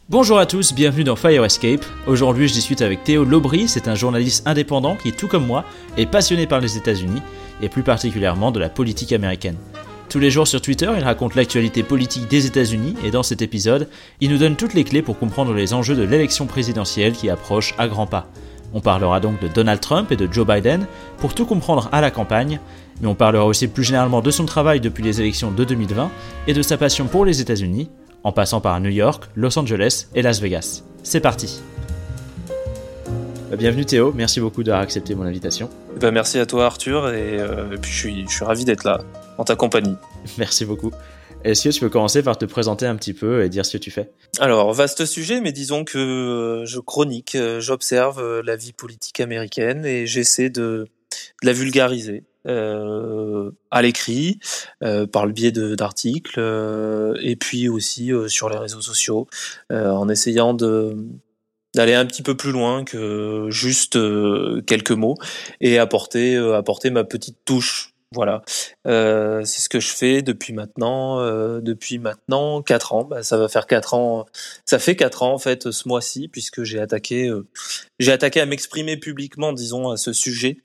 Bonjour à tous, bienvenue dans Fire Escape. Aujourd'hui, je discute avec Théo Lobry, c'est un journaliste indépendant qui, tout comme moi, est passionné par les États-Unis et plus particulièrement de la politique américaine. Tous les jours sur Twitter, il raconte l'actualité politique des États-Unis et dans cet épisode, il nous donne toutes les clés pour comprendre les enjeux de l'élection présidentielle qui approche à grands pas. On parlera donc de Donald Trump et de Joe Biden pour tout comprendre à la campagne, mais on parlera aussi plus généralement de son travail depuis les élections de 2020 et de sa passion pour les États-Unis, en passant par New York, Los Angeles et Las Vegas. C'est parti. Bienvenue Théo, merci beaucoup d'avoir accepté mon invitation. Merci à toi Arthur, et puis je suis ravi d'être là, en ta compagnie. Merci beaucoup. Est-ce que tu peux commencer par te présenter un petit peu et dire ce que tu fais ? Alors, vaste sujet, mais disons que je chronique, j'observe la vie politique américaine et j'essaie de la vulgariser. À l'écrit, par le biais d'articles, et puis aussi sur les réseaux sociaux, en essayant d'aller un petit peu plus loin que juste quelques mots et apporter ma petite touche. Voilà, c'est ce que je fais depuis maintenant 4 ans. Ça va faire 4 ans. Ça fait 4 ans en fait ce mois-ci, puisque j'ai attaqué à m'exprimer publiquement, disons, à ce sujet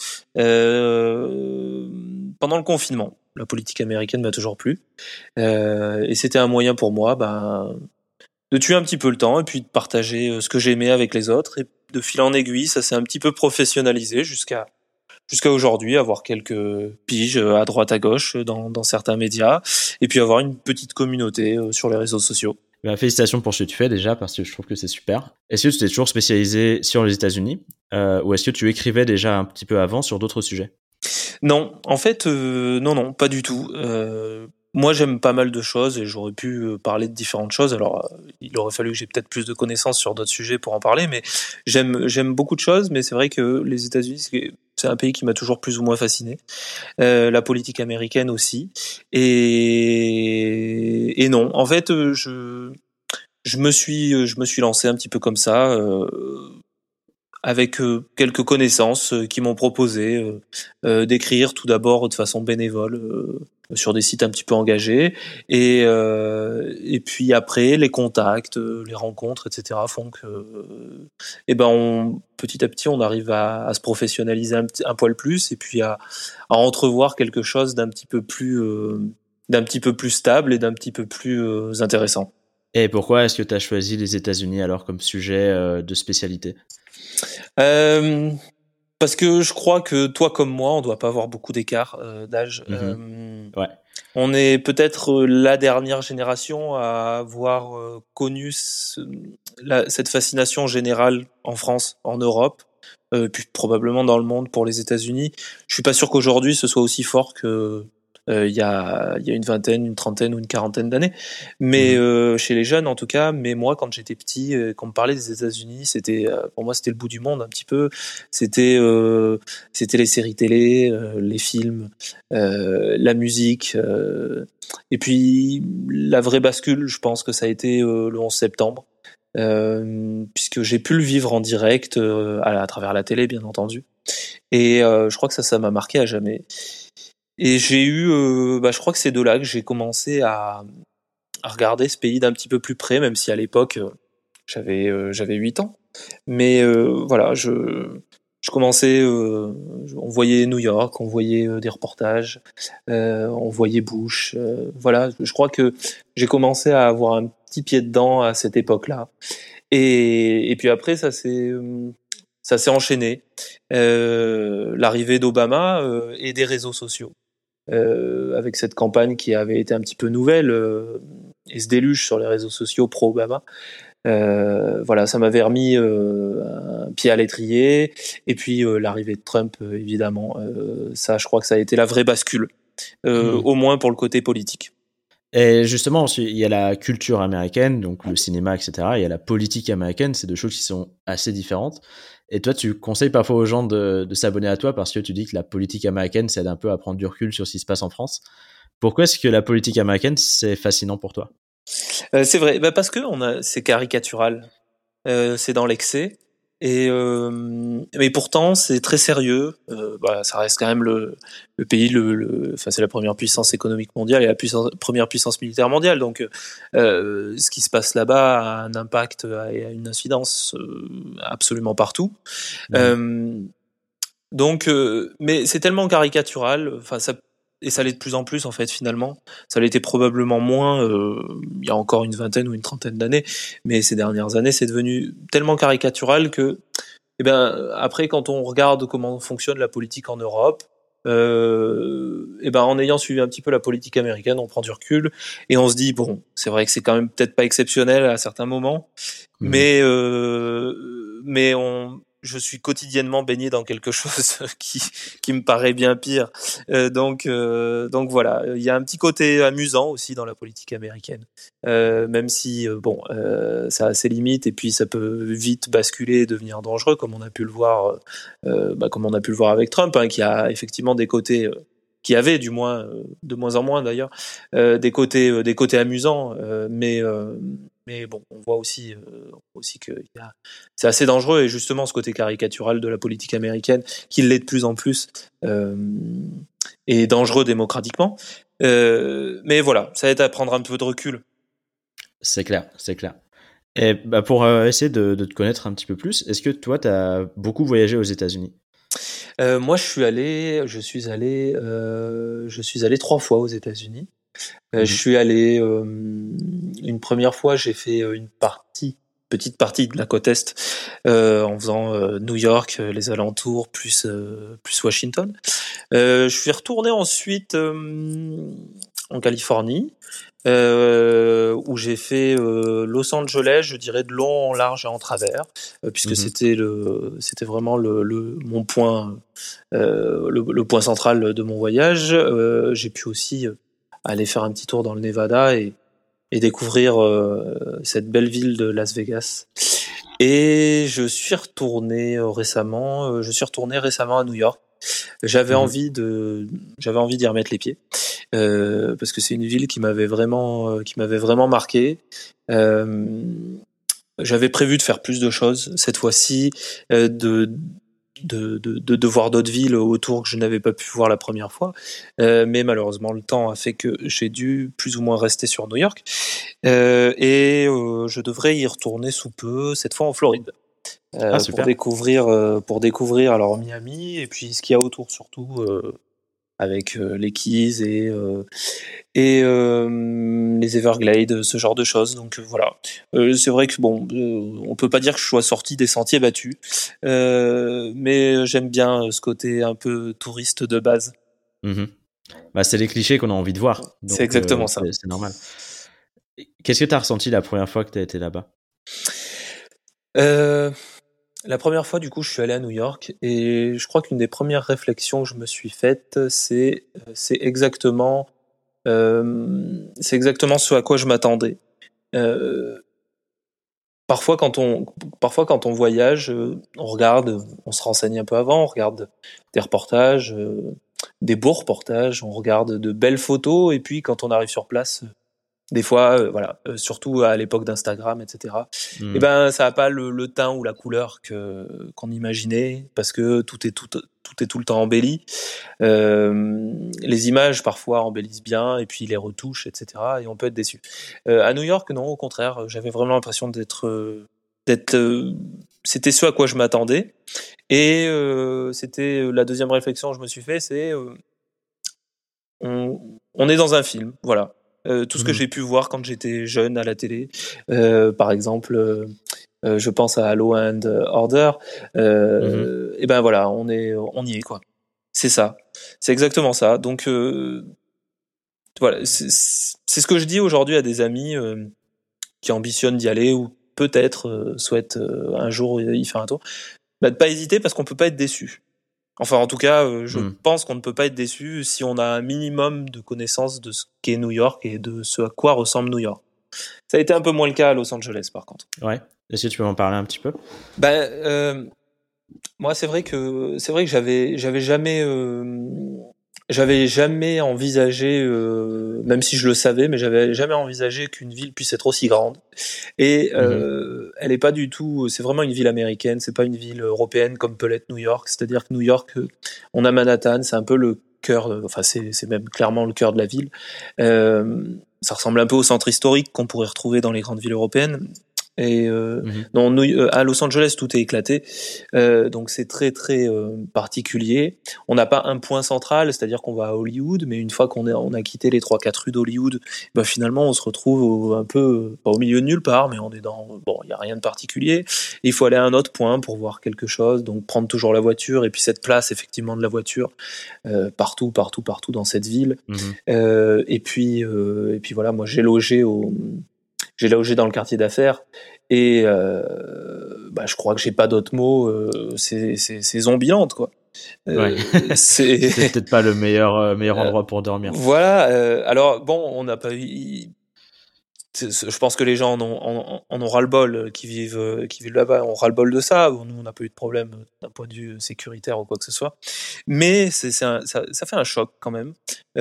pendant le confinement. La politique américaine m'a toujours plu, et c'était un moyen pour moi, de tuer un petit peu le temps et puis de partager ce que j'aimais avec les autres. Et de fil en aiguille, ça s'est un petit peu professionnalisé jusqu'à aujourd'hui, avoir quelques piges à droite à gauche dans certains médias, et puis avoir une petite communauté sur les réseaux sociaux. Félicitations pour ce que tu fais déjà, parce que je trouve que c'est super. Est-ce que tu t'es toujours spécialisé sur les États-Unis, ou est-ce que tu écrivais déjà un petit peu avant sur d'autres sujets ? Non, en fait, non, pas du tout. Moi, j'aime pas mal de choses et j'aurais pu parler de différentes choses. Alors, il aurait fallu que j'ai peut-être plus de connaissances sur d'autres sujets pour en parler, mais j'aime beaucoup de choses. Mais c'est vrai que les États-Unis, c'est un pays qui m'a toujours plus ou moins fasciné. La politique américaine aussi. Et non, en fait, je me suis lancé un petit peu comme ça, avec quelques connaissances qui m'ont proposé d'écrire tout d'abord de façon bénévole sur des sites un petit peu engagés, et puis après les contacts, les rencontres, etc. font que petit à petit on arrive à se professionnaliser un poil plus, et puis à entrevoir quelque chose d'un petit peu plus stable et d'un petit peu plus intéressant. Et pourquoi est-ce que tu as choisi les États-Unis alors comme sujet de spécialité ? Parce que je crois que toi comme moi, on doit pas avoir beaucoup d'écart d'âge. Ouais. On est peut-être la dernière génération à avoir connu cette fascination générale en France, en Europe, puis probablement dans le monde pour les États-Unis. Je suis pas sûr qu'aujourd'hui ce soit aussi fort que il y a une vingtaine, une trentaine ou une quarantaine d'années, mais chez les jeunes en tout cas. Mais moi, quand j'étais petit, quand on me parlait des États-Unis, pour moi c'était le bout du monde un petit peu. C'était les séries télé, les films, la musique, et puis la vraie bascule, je pense que ça a été le 11 septembre, puisque j'ai pu le vivre en direct à travers la télé, bien entendu, et je crois que ça m'a marqué à jamais. Et j'ai eu, je crois que c'est de là que j'ai commencé à regarder ce pays d'un petit peu plus près, même si à l'époque j'avais 8 ans. Mais voilà, je commençais, on voyait New York, on voyait des reportages, on voyait Bush. Voilà, je crois que j'ai commencé à avoir un petit pied dedans à cette époque-là. Et puis après, ça s'est enchaîné. L'arrivée d'Obama et des réseaux sociaux. Avec cette campagne qui avait été un petit peu nouvelle, et ce déluge sur les réseaux sociaux pro-Obama. Voilà, ça m'avait remis un pied à l'étrier, et puis l'arrivée de Trump, évidemment, ça, je crois que ça a été la vraie bascule, au moins pour le côté politique. Et justement, il y a la culture américaine, donc le cinéma, etc. Il y a la politique américaine, c'est deux choses qui sont assez différentes. Et toi, tu conseilles parfois aux gens de s'abonner à toi parce que tu dis que la politique américaine, ça aide un peu à prendre du recul sur ce qui se passe en France. Pourquoi est-ce que la politique américaine, c'est fascinant pour toi ? C'est vrai, parce que c'est caricatural, c'est dans l'excès. Mais pourtant, c'est très sérieux. Ça reste quand même le pays, enfin, c'est la première puissance économique mondiale et la première puissance militaire mondiale. Donc, ce qui se passe là-bas a un impact et a une incidence absolument partout. Mais c'est tellement caricatural. Enfin, et ça l'est de plus en plus en fait finalement. Ça l'était probablement moins il y a encore une vingtaine ou une trentaine d'années, mais ces dernières années c'est devenu tellement caricatural que après quand on regarde comment fonctionne la politique en Europe, en ayant suivi un petit peu la politique américaine, on prend du recul et on se dit bon, c'est vrai que c'est quand même peut-être pas exceptionnel à certains moments, mais je suis quotidiennement baigné dans quelque chose qui me paraît bien pire. Donc voilà, il y a un petit côté amusant aussi dans la politique américaine, même si ça a ses limites et puis ça peut vite basculer et devenir dangereux, comme on a pu le voir, avec Trump, hein, qui a effectivement des côtés. Qui avait du moins, de moins en moins d'ailleurs, des côtés amusants, mais bon, on voit aussi que c'est assez dangereux et justement ce côté caricatural de la politique américaine, qui l'est de plus en plus, est dangereux démocratiquement. Mais voilà, ça aide à prendre un peu de recul. C'est clair. Et pour essayer de te connaître un petit peu plus, est-ce que toi, tu as beaucoup voyagé aux États-Unis ? Moi, je suis allé 3 fois aux États-Unis. Je suis allé une première fois, j'ai fait petite partie de la côte est, en faisant New York, les alentours, plus Washington. Je suis retourné ensuite en Californie, où j'ai fait Los Angeles, je dirais de long en large et en travers, puisque c'était vraiment mon point, le point central de mon voyage. J'ai pu aussi aller faire un petit tour dans le Nevada et découvrir cette belle ville de Las Vegas. Et je suis retourné récemment à New York. J'avais envie d'y remettre les pieds, parce que c'est une ville qui m'avait vraiment marqué. J'avais prévu de faire plus de choses cette fois-ci, de voir d'autres villes autour que je n'avais pas pu voir la première fois, mais malheureusement le temps a fait que j'ai dû plus ou moins rester sur New York, et je devrais y retourner sous peu, cette fois en Floride, pour découvrir alors Miami et puis ce qu'il y a autour surtout, avec les Keys et les Everglades, ce genre de choses. Donc voilà, c'est vrai que on peut pas dire que je sois sorti des sentiers battus, mais j'aime bien ce côté un peu touriste de base. C'est les clichés qu'on a envie de voir. Donc, c'est exactement ça. C'est normal. Qu'est-ce que tu as ressenti la première fois que tu as été là-bas ? La première fois, du coup, je suis allé à New York et je crois qu'une des premières réflexions que je me suis faites, c'est exactement ce à quoi je m'attendais. Parfois, quand on voyage, on regarde, on se renseigne un peu avant, on regarde des reportages, des beaux reportages, on regarde de belles photos, et puis quand on arrive sur place, des fois, surtout à l'époque d'Instagram, etc. Ça n'a pas le teint ou la couleur qu'on imaginait, parce que tout est tout le temps embelli. Les images parfois embellissent bien et puis les retouches, etc. Et on peut être déçu. À New York, non, au contraire, j'avais vraiment l'impression d'être. C'était ce à quoi je m'attendais. Et c'était la deuxième réflexion que je me suis fait, c'est on est dans un film, voilà. Tout ce que j'ai pu voir quand j'étais jeune à la télé, par exemple, je pense à Law and Order, et voilà, on y est quoi. C'est ça, c'est exactement ça. Donc voilà, c'est ce que je dis aujourd'hui à des amis qui ambitionnent d'y aller ou peut-être souhaitent un jour y faire un tour, de pas hésiter parce qu'on peut pas être déçu. Enfin, en tout cas, je pense qu'on ne peut pas être déçu si on a un minimum de connaissance de ce qu'est New York et de ce à quoi ressemble New York. Ça a été un peu moins le cas à Los Angeles, par contre. Ouais. Est-ce que tu peux m'en parler un petit peu ? Moi, c'est vrai que j'avais jamais J'avais jamais envisagé, même si je le savais, mais j'avais jamais envisagé qu'une ville puisse être aussi grande. Et elle est pas du tout. C'est vraiment une ville américaine. C'est pas une ville européenne comme peut l'être New York. C'est-à-dire que New York, on a Manhattan, c'est un peu le cœur. Enfin, c'est même clairement le cœur de la ville. Ça ressemble un peu au centre historique qu'on pourrait retrouver dans les grandes villes européennes. Et à Los Angeles, tout est éclaté, donc c'est très très particulier. On n'a pas un point central, c'est-à-dire qu'on va à Hollywood, mais une fois on a quitté les 3-4 rues d'Hollywood, bah finalement on se retrouve un peu pas au milieu de nulle part, mais on est il y a rien de particulier. Et il faut aller à un autre point pour voir quelque chose, donc prendre toujours la voiture et puis cette place effectivement de la voiture partout dans cette ville. Et puis voilà, moi j'ai logé dans le quartier d'affaires et je crois que j'ai pas d'autres mots. C'est Zombieland, quoi. C'est peut-être pas le meilleur endroit pour dormir. Voilà. Alors bon, on n'a pas eu. Je pense que les gens en ont ras-le-bol qui vivent là-bas, on ras-le-bol de ça. Nous, on n'a pas eu de problème d'un point de vue sécuritaire ou quoi que ce soit. Mais ça fait un choc quand même.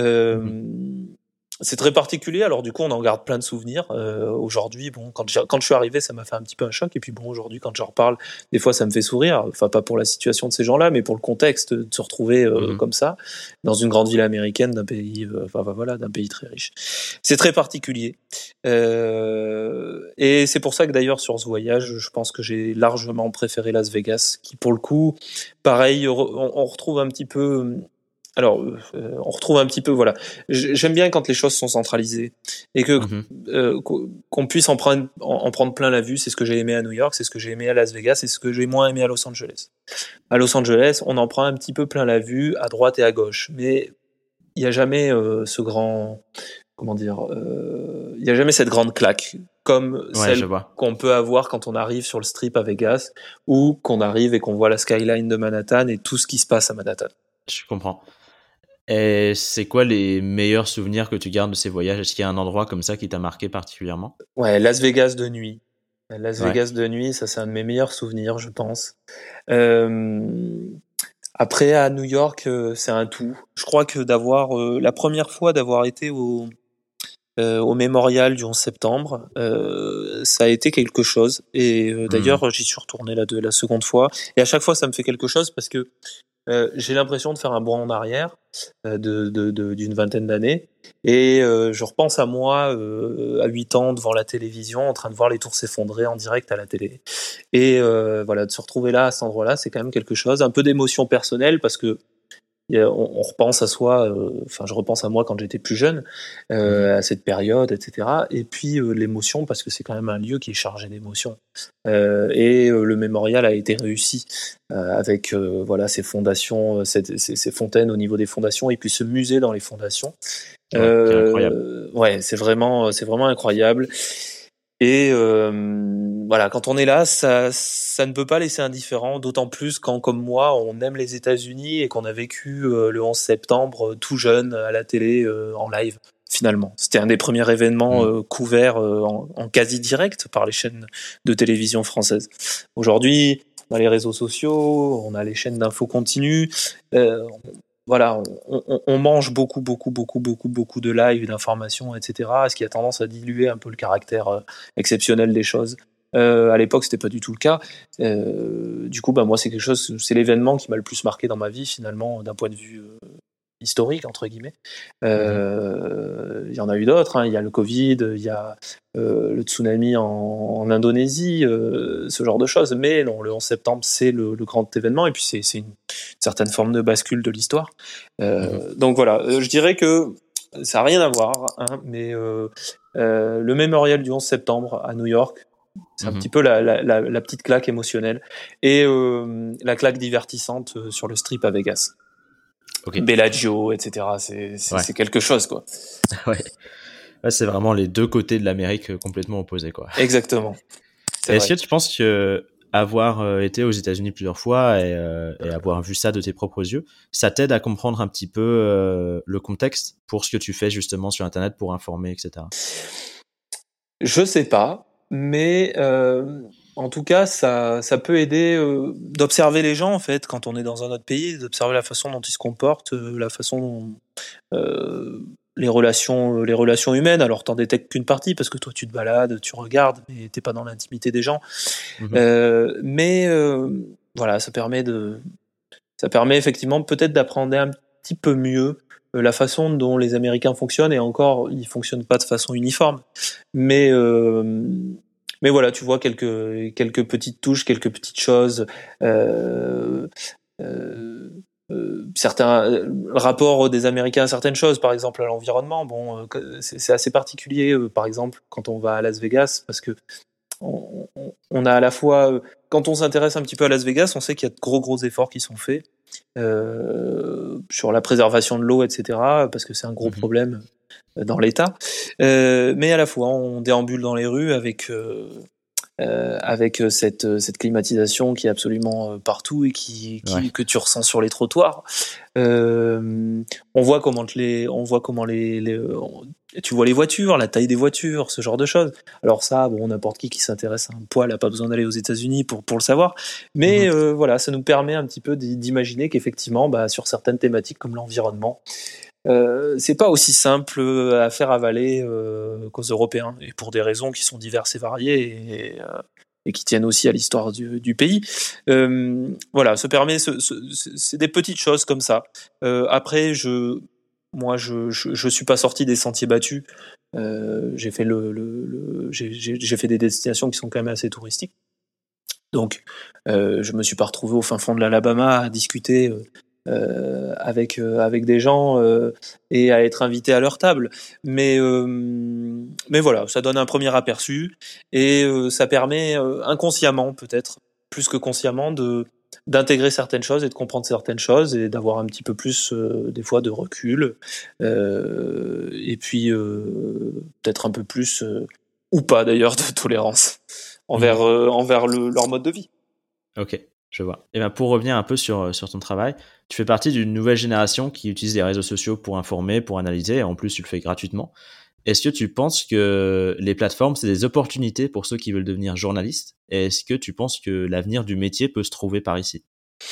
C'est très particulier, alors du coup on en garde plein de souvenirs. Aujourd'hui, bon, quand je suis arrivé, ça m'a fait un petit peu un choc, et puis bon, aujourd'hui quand j'en reparle, des fois ça me fait sourire, enfin pas pour la situation de ces gens-là, mais pour le contexte de se retrouver comme ça, dans une grande ville américaine d'un pays, d'un pays très riche. C'est très particulier. Et c'est pour ça que d'ailleurs sur ce voyage, je pense que j'ai largement préféré Las Vegas, qui pour le coup, pareil, on retrouve un petit peu... Alors, on retrouve un petit peu, voilà. J'aime bien quand les choses sont centralisées et qu'on puisse en prendre plein la vue. C'est ce que j'ai aimé à New York, c'est ce que j'ai aimé à Las Vegas, c'est ce que j'ai moins aimé à Los Angeles. À Los Angeles, on en prend un petit peu plein la vue, à droite et à gauche, mais il n'y a jamais ce grand, comment dire, il n'y a jamais cette grande claque comme celle qu'on peut avoir quand on arrive sur le Strip à Vegas ou qu'on arrive et qu'on voit la skyline de Manhattan et tout ce qui se passe à Manhattan. Je comprends. Et c'est quoi les meilleurs souvenirs que tu gardes de ces voyages? Est-ce qu'il y a un endroit comme ça qui t'a marqué particulièrement? Ouais, Las Vegas de nuit. Vegas de nuit, ça c'est un de mes meilleurs souvenirs, je pense. Après, à New York, c'est un tout. Je crois que la première fois d'avoir été au mémorial du 11 septembre, ça a été quelque chose. Et d'ailleurs, j'y suis retourné la seconde fois. Et à chaque fois, ça me fait quelque chose parce que j'ai l'impression de faire un bond en arrière d'une vingtaine d'années et je repense à moi à 8 ans devant la télévision en train de voir les tours s'effondrer en direct à la télé et voilà, de se retrouver là à cet endroit-là, c'est quand même quelque chose, un peu d'émotion personnelle parce que on repense à soi, je repense à moi quand j'étais plus jeune, à cette période, etc. Et puis l'émotion, parce que c'est quand même un lieu qui est chargé d'émotions. Et le mémorial a été réussi avec ces fondations, ces fontaines au niveau des fondations, et puis ce musée dans les fondations. C'est incroyable. Ouais, c'est vraiment incroyable. Et quand on est là, ça ne peut pas laisser indifférent, d'autant plus quand, comme moi, on aime les États-Unis et qu'on a vécu le 11 septembre tout jeune à la télé en live. Finalement, c'était un des premiers événements couverts en quasi direct par les chaînes de télévision françaises. Aujourd'hui, on a les réseaux sociaux, on a les chaînes d'infos continues. On mange beaucoup de live, d'informations, etc. Ce qui a tendance à diluer un peu le caractère exceptionnel des choses. À l'époque, c'était pas du tout le cas. Du coup, moi, c'est l'événement qui m'a le plus marqué dans ma vie, finalement, d'un point de vue historique, entre guillemets. Il y en a eu d'autres, il y a le Covid, il y a le tsunami en Indonésie, ce genre de choses, mais non, le 11 septembre c'est le grand événement, et puis c'est une certaine forme de bascule de l'histoire. Donc voilà, je dirais que ça n'a rien à voir, mais le mémorial du 11 septembre à New York, c'est un petit peu la petite claque émotionnelle, et la claque divertissante sur le Strip à Vegas. Okay. Bellagio, etc. C'est quelque chose, quoi. Ouais, c'est vraiment les deux côtés de l'Amérique complètement opposés, quoi. Exactement. Est-ce que tu penses que avoir été aux États-Unis plusieurs fois et avoir vu ça de tes propres yeux, ça t'aide à comprendre un petit peu le contexte pour ce que tu fais justement sur Internet pour informer, etc. Je sais pas, mais en tout cas, ça peut aider d'observer les gens en fait quand on est dans un autre pays, d'observer la façon dont ils se comportent, la façon dont les relations humaines. Alors t'en détectes qu'une partie parce que toi tu te balades, tu regardes, mais t'es pas dans l'intimité des gens. Mais voilà, ça permet effectivement peut-être d'apprendre un petit peu mieux la façon dont les Américains fonctionnent, et encore, ils fonctionnent pas de façon uniforme. Mais voilà, tu vois quelques petites touches, quelques petites choses, certains rapports des Américains à certaines choses, par exemple à l'environnement. Bon, c'est assez particulier, par exemple, quand on va à Las Vegas, parce que on a à la fois, quand on s'intéresse un petit peu à Las Vegas, on sait qu'il y a de gros efforts qui sont faits sur la préservation de l'eau, etc., parce que c'est un gros problème dans l'État. Mais à la fois, on déambule dans les rues avec cette climatisation qui est absolument partout et que tu ressens sur les trottoirs. On voit comment tu vois les voitures, la taille des voitures, ce genre de choses. Alors ça, bon, n'importe qui s'intéresse à un poil n'a pas besoin d'aller aux États-Unis pour le savoir. Mais voilà, ça nous permet un petit peu d'imaginer qu'effectivement, sur certaines thématiques comme l'environnement, c'est pas aussi simple à faire avaler qu'aux Européens, et pour des raisons qui sont diverses et variées et qui tiennent aussi à l'histoire du pays. Voilà, ça permet, c'est des petites choses comme ça. Après, moi, je suis pas sorti des sentiers battus. J'ai fait j'ai fait des destinations qui sont quand même assez touristiques. Donc, je me suis pas retrouvé au fin fond de l'Alabama à discuter avec des gens et à être invité à leur table. Mais voilà, ça donne un premier aperçu, et ça permet inconsciemment, peut-être plus que consciemment, d'intégrer certaines choses et de comprendre certaines choses et d'avoir un petit peu plus des fois de recul, et puis peut-être un peu plus ou pas d'ailleurs de tolérance envers leur mode de vie. Ok, je vois. Et pour revenir un peu sur ton travail, tu fais partie d'une nouvelle génération qui utilise les réseaux sociaux pour informer, pour analyser, et en plus tu le fais gratuitement. Est-ce que tu penses que les plateformes, c'est des opportunités pour ceux qui veulent devenir journalistes? Et est-ce que tu penses que l'avenir du métier peut se trouver par ici?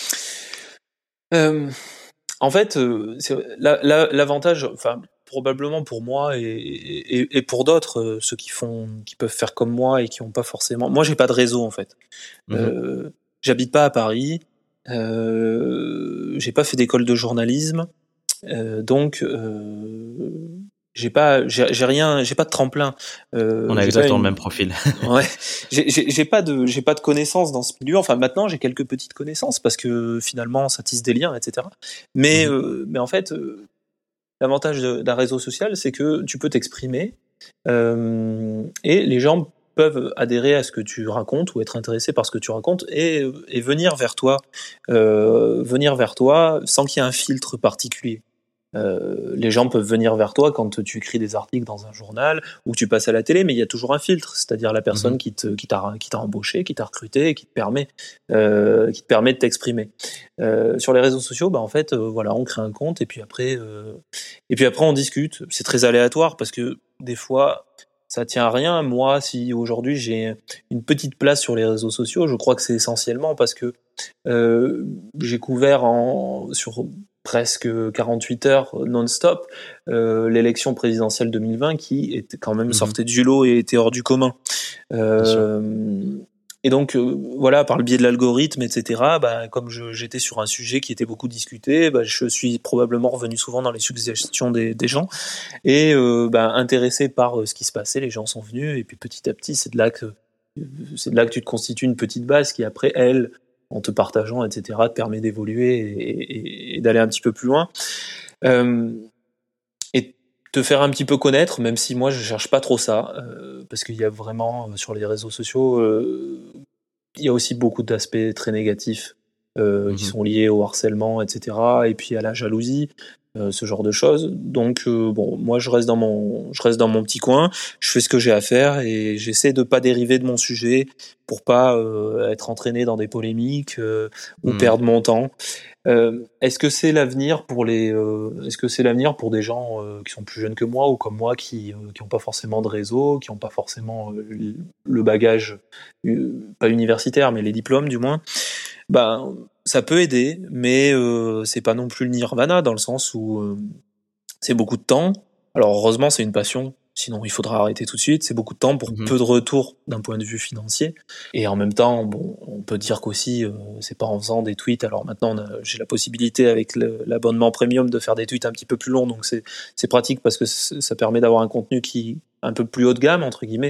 En fait, l'avantage, enfin, probablement pour moi et pour d'autres, ceux qui peuvent faire comme moi et qui n'ont pas forcément. Moi, j'ai pas de réseau en fait. J'habite pas à Paris. J'ai pas fait d'école de journalisme, donc j'ai pas de tremplin. On a exactement le même profil. Ouais, j'ai pas de connaissances dans ce milieu. Enfin, maintenant j'ai quelques petites connaissances parce que finalement ça tisse des liens, etc. Mais en fait, l'avantage d'un réseau social, c'est que tu peux t'exprimer et les gens peuvent adhérer à ce que tu racontes ou être intéressés par ce que tu racontes et venir vers toi sans qu'il y ait un filtre particulier. Les gens peuvent venir vers toi quand tu écris des articles dans un journal ou que tu passes à la télé, mais il y a toujours un filtre, c'est-à-dire la personne qui t'a embauché, qui t'a recruté, et qui te permet de t'exprimer. Sur les réseaux sociaux, en fait, voilà, on crée un compte et puis après on discute. C'est très aléatoire parce que des fois ça tient à rien. Moi, si aujourd'hui j'ai une petite place sur les réseaux sociaux, je crois que c'est essentiellement parce que j'ai couvert sur presque 48 heures non-stop l'élection présidentielle 2020 qui était quand même sortait du lot et était hors du commun. Et donc voilà, par le biais de l'algorithme, etc., comme j'étais sur un sujet qui était beaucoup discuté, je suis probablement revenu souvent dans les suggestions des gens et intéressé par ce qui se passait, les gens sont venus et puis petit à petit c'est de là que tu te constitues une petite base qui après en te partageant, etc., te permet d'évoluer et d'aller un petit peu plus loin. Et te faire un petit peu connaître, même si moi je cherche pas trop ça, parce qu'il y a vraiment, sur les réseaux sociaux, il y a aussi beaucoup d'aspects très négatifs qui sont liés au harcèlement, etc., et puis à la jalousie. ce genre de choses. Donc bon, moi je reste dans mon petit coin, je fais ce que j'ai à faire et j'essaie de pas dériver de mon sujet pour pas être entraîné dans des polémiques ou perdre mon temps. Est-ce que c'est l'avenir pour des gens qui sont plus jeunes que moi ou comme moi qui ont pas forcément de réseau, qui ont pas forcément le bagage pas universitaire mais les diplômes du moins? Ben ça peut aider, mais c'est pas non plus le nirvana dans le sens où c'est beaucoup de temps. Alors heureusement, c'est une passion, sinon il faudra arrêter tout de suite. C'est beaucoup de temps pour peu de retour d'un point de vue financier. Et en même temps, bon, on peut dire qu'aussi, c'est pas en faisant des tweets. Alors maintenant, j'ai la possibilité avec l'abonnement premium de faire des tweets un petit peu plus longs, donc c'est pratique parce que ça permet d'avoir un contenu qui un peu plus haut de gamme entre guillemets.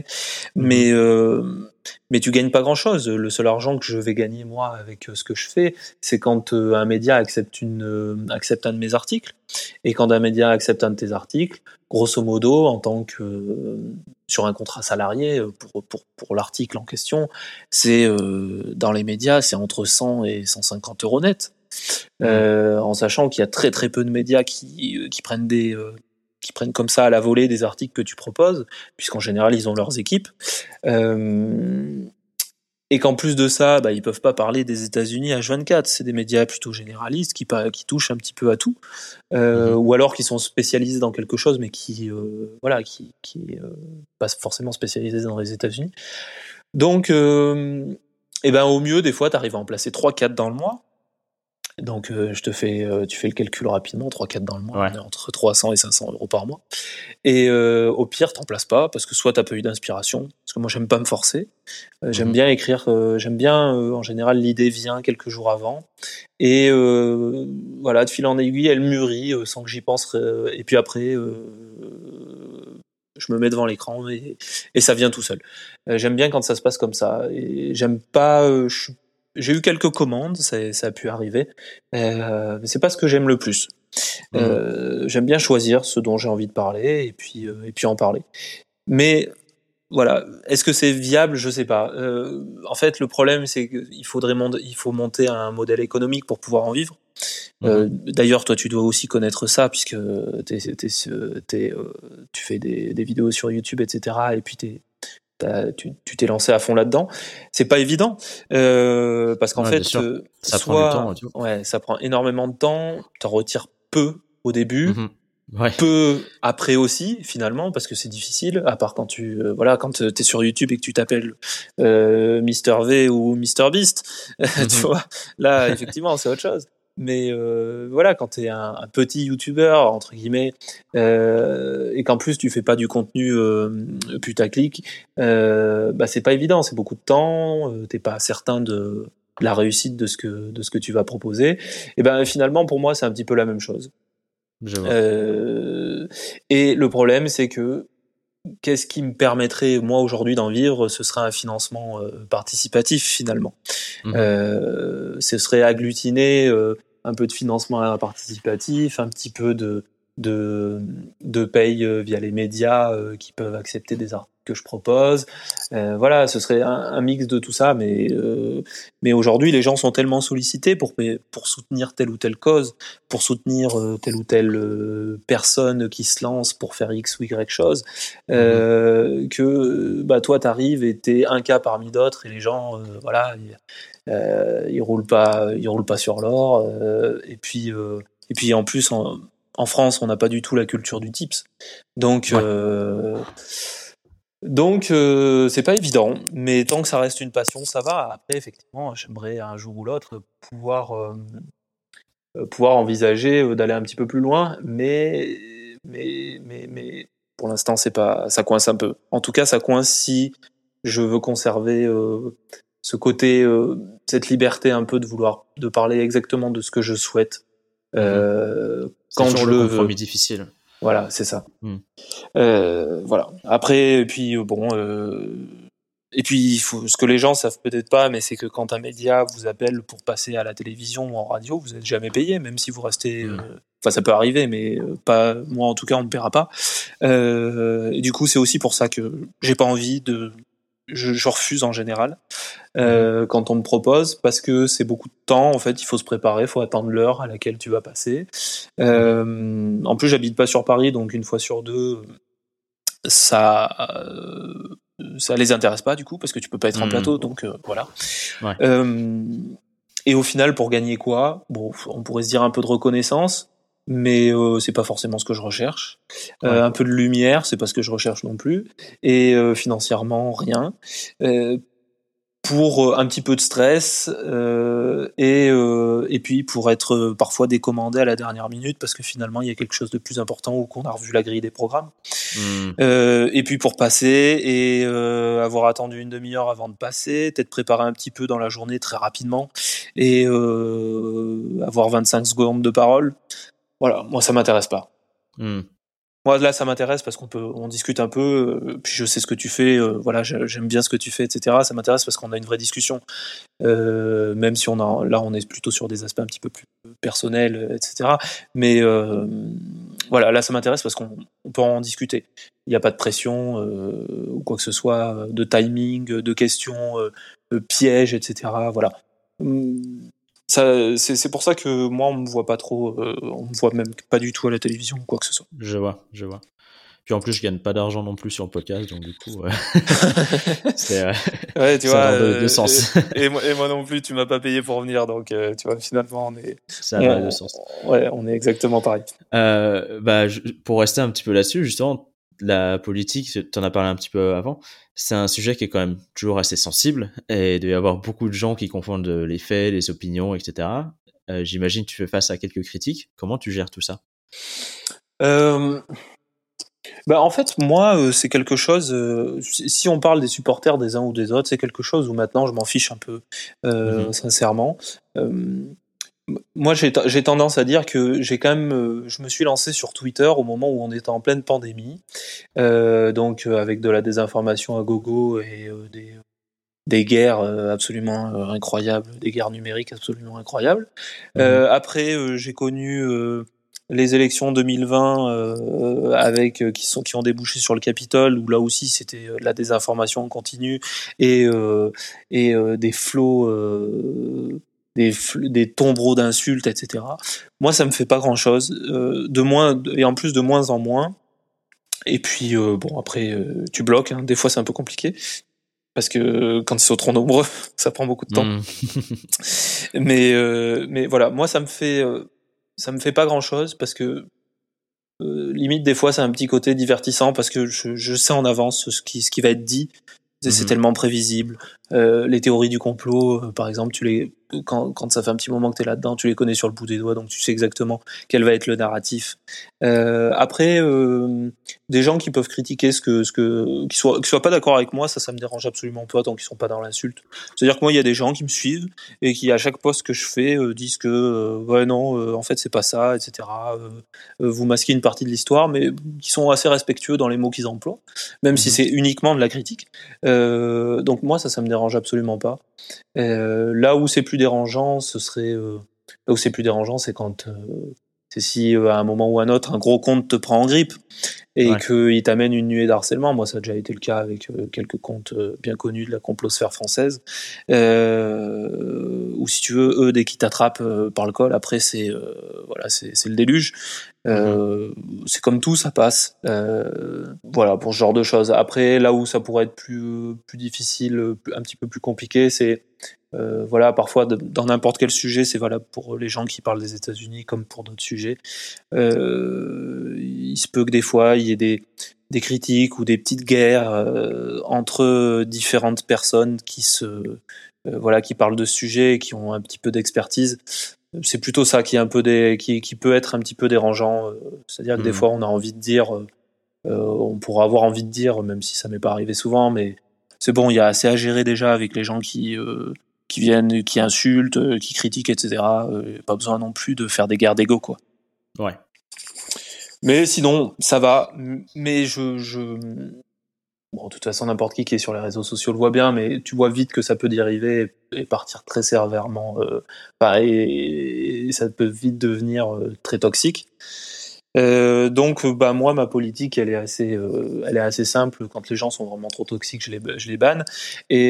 Mais tu gagnes pas grand chose. Le seul argent que je vais gagner moi avec ce que je fais, c'est quand un média accepte un de mes articles. Et quand un média accepte un de tes articles, grosso modo, en tant que sur un contrat salarié pour l'article en question, c'est dans les médias, c'est entre 100 et 150 euros net. En sachant qu'il y a très très peu de médias qui prennent comme ça à la volée des articles que tu proposes, puisqu'en général ils ont leurs équipes. Et qu'en plus de ça, ils peuvent pas parler des États-Unis H24. C'est des médias plutôt généralistes qui touchent un petit peu à tout, ou alors qui sont spécialisés dans quelque chose, mais qui pas forcément spécialisés dans les États-Unis. Donc, au mieux, des fois, t'arrives à en placer 3-4 dans le mois. Donc, tu fais le calcul rapidement, 3-4 dans le mois, on est entre 300 et 500 euros par mois. Et au pire, t'en places pas, parce que soit t'as pas eu d'inspiration, parce que moi j'aime pas me forcer, j'aime bien écrire, en général l'idée vient quelques jours avant, et voilà, de fil en aiguille, elle mûrit sans que j'y pense, et puis après, je me mets devant l'écran et ça vient tout seul. J'aime bien quand ça se passe comme ça, et j'aime pas... j'ai eu quelques commandes, ça a pu arriver, mais c'est pas ce que j'aime le plus. J'aime bien choisir ce dont j'ai envie de parler et puis en parler. Mais voilà, est-ce que c'est viable? Je sais pas. En fait, le problème c'est qu'il faut monter un modèle économique pour pouvoir en vivre. D'ailleurs, toi, tu dois aussi connaître ça puisque tu fais des vidéos sur YouTube, etc. Et puis tu t'es lancé à fond là-dedans. C'est pas évident parce qu'en fait, ça prend du temps. Ça prend énormément de temps. T'en retires peu au début, peu après aussi finalement parce que c'est difficile. À part quand quand t'es sur YouTube et que tu t'appelles Mister V ou Mister Beast, tu vois. Là, effectivement, c'est autre chose. Mais quand t'es un petit youtubeur entre guillemets et qu'en plus tu fais pas du contenu putaclic, c'est pas évident, c'est beaucoup de temps, t'es pas certain de la réussite de ce que tu vas proposer. Et finalement pour moi c'est un petit peu la même chose. Et le problème c'est que qu'est-ce qui me permettrait moi aujourd'hui d'en vivre? Ce serait un financement participatif finalement. Ce serait agglutiner un peu de financement participatif, un petit peu de paye via les médias qui peuvent accepter des articles que je propose. Ce serait un mix de tout ça, mais aujourd'hui les gens sont tellement sollicités pour soutenir telle ou telle cause, pour soutenir telle ou telle personne qui se lance pour faire X ou Y chose, que toi t'arrives et t'es un cas parmi d'autres et les gens ils roulent pas sur l'or, et puis en plus en France on n'a pas du tout la culture du tips, donc c'est pas évident, mais tant que ça reste une passion, ça va. Après, effectivement, j'aimerais un jour ou l'autre pouvoir envisager d'aller un petit peu plus loin, mais pour l'instant, c'est pas, ça coince un peu. En tout cas, ça coince si je veux conserver ce côté, cette liberté un peu de parler exactement de ce que je souhaite quand je le veux. Difficile. Voilà, c'est ça. Voilà. Après, et puis ce que les gens savent peut-être pas, mais c'est que quand un média vous appelle pour passer à la télévision ou en radio, vous n'êtes jamais payé, même si vous restez. Enfin, ça peut arriver, mais pas moi en tout cas, on ne paiera pas. Et du coup, c'est aussi pour ça que j'ai pas envie de je refuse en général quand on me propose, parce que c'est beaucoup de temps. En fait, il faut se préparer, il faut attendre l'heure à laquelle tu vas passer. En plus, j'habite pas sur Paris, donc une fois sur deux, ça les intéresse pas du coup, parce que tu peux pas être en plateau, donc voilà. Ouais. Et au final, pour gagner quoi? Bon, on pourrait se dire un peu de reconnaissance, mais c'est pas forcément ce que je recherche. Un peu de lumière, c'est pas ce que je recherche non plus. Et financièrement, rien. Pour un petit peu de stress et puis pour être parfois décommandé à la dernière minute parce que finalement il y a quelque chose de plus important ou qu'on a revu la grille des programmes. Et puis pour passer et avoir attendu une demi-heure avant de passer, peut-être préparer un petit peu dans la journée très rapidement et avoir 25 secondes de parole. Voilà, moi ça m'intéresse pas. Moi là ça m'intéresse parce on discute un peu, puis je sais ce que tu fais, voilà, j'aime bien ce que tu fais, etc. Ça m'intéresse parce qu'on a une vraie discussion, même si on est plutôt sur des aspects un petit peu plus personnels, etc. Mais voilà, là ça m'intéresse parce qu'on peut en discuter. Il n'y a pas de pression ou quoi que ce soit, de timing, de questions pièges, etc. Voilà. C'est pour ça que moi on me voit pas trop, on me voit même pas du tout à la télévision ou quoi que ce soit. Je vois. Puis en plus je gagne pas d'argent non plus sur le podcast, donc du coup c'est ouais, tu vois, de sens. Et moi non plus, tu m'as pas payé pour venir, donc tu vois, finalement ça a de sens. Ouais, on est exactement pareil. Pour rester un petit peu là-dessus, justement, la politique, tu en as parlé un petit peu avant, c'est un sujet qui est quand même toujours assez sensible et il doit y avoir beaucoup de gens qui confondent les faits, les opinions, etc. J'imagine que tu fais face à quelques critiques. Comment tu gères tout ça? En fait, moi, c'est quelque chose. Si on parle des supporters des uns ou des autres, c'est quelque chose où maintenant je m'en fiche un peu, sincèrement. Moi, j'ai tendance à dire que j'ai quand même, je me suis lancé sur Twitter au moment où on était en pleine pandémie, donc avec de la désinformation à gogo et des guerres absolument incroyables, des guerres numériques absolument incroyables. Après, j'ai connu les élections 2020 qui ont débouché sur le Capitole, où là aussi c'était de la désinformation en continu et des flots des tombereaux d'insultes, etc. Moi, ça me fait pas grand-chose, et en plus de moins en moins. Et puis bon, après tu bloques, hein. Des fois c'est un peu compliqué parce que quand ils sont trop nombreux, ça prend beaucoup de temps. Mais voilà, moi ça me fait pas grand-chose parce que limite des fois c'est un petit côté divertissant parce que je sais en avance ce qui va être dit. C'est tellement prévisible. Les théories du complot, par exemple, quand ça fait un petit moment que tu es là-dedans, tu les connais sur le bout des doigts, donc tu sais exactement quel va être le narratif. Après, des gens qui peuvent critiquer qui soient pas d'accord avec moi, ça me dérange absolument pas tant qu'ils sont pas dans l'insulte. C'est-à-dire que moi, il y a des gens qui me suivent et qui, à chaque post que je fais, disent que ouais non, en fait c'est pas ça, etc. Vous masquez une partie de l'histoire, mais qui sont assez respectueux dans les mots qu'ils emploient, même si c'est uniquement de la critique. Donc moi ça me dérange absolument pas. Là où c'est plus dérangeant, c'est quand c'est si à un moment ou à un autre un gros compte te prend en grippe et qu'il t'amène une nuée d'harcèlement. Moi ça a déjà été le cas avec quelques comptes bien connus de la complosphère française, ou si tu veux, eux dès qu'ils t'attrapent par le col, après c'est le déluge. C'est comme tout, ça passe. Voilà, pour ce genre de choses. Après, là où ça pourrait être plus difficile, un petit peu plus compliqué, c'est voilà, parfois dans n'importe quel sujet, c'est valable pour les gens qui parlent des États-Unis comme pour d'autres sujets. Il se peut que des fois il y ait des critiques ou des petites guerres entre différentes personnes qui parlent de ce sujet et qui ont un petit peu d'expertise. C'est plutôt ça qui peut être un petit peu dérangeant. C'est-à-dire que des fois on a envie de dire, on pourra avoir envie de dire, même si ça m'est pas arrivé souvent, mais c'est bon, il y a assez à gérer déjà avec les gens qui viennent, qui insultent, qui critiquent, etc. Pas besoin non plus de faire des guerres d'ego, quoi. Ouais. Mais sinon, ça va. Mais bon, de toute façon, n'importe qui est sur les réseaux sociaux le voit bien, mais tu vois vite que ça peut dériver et partir très sévèrement. Et ça peut vite devenir très toxique. Donc, moi, ma politique, elle est assez simple. Quand les gens sont vraiment trop toxiques, je les banne. Et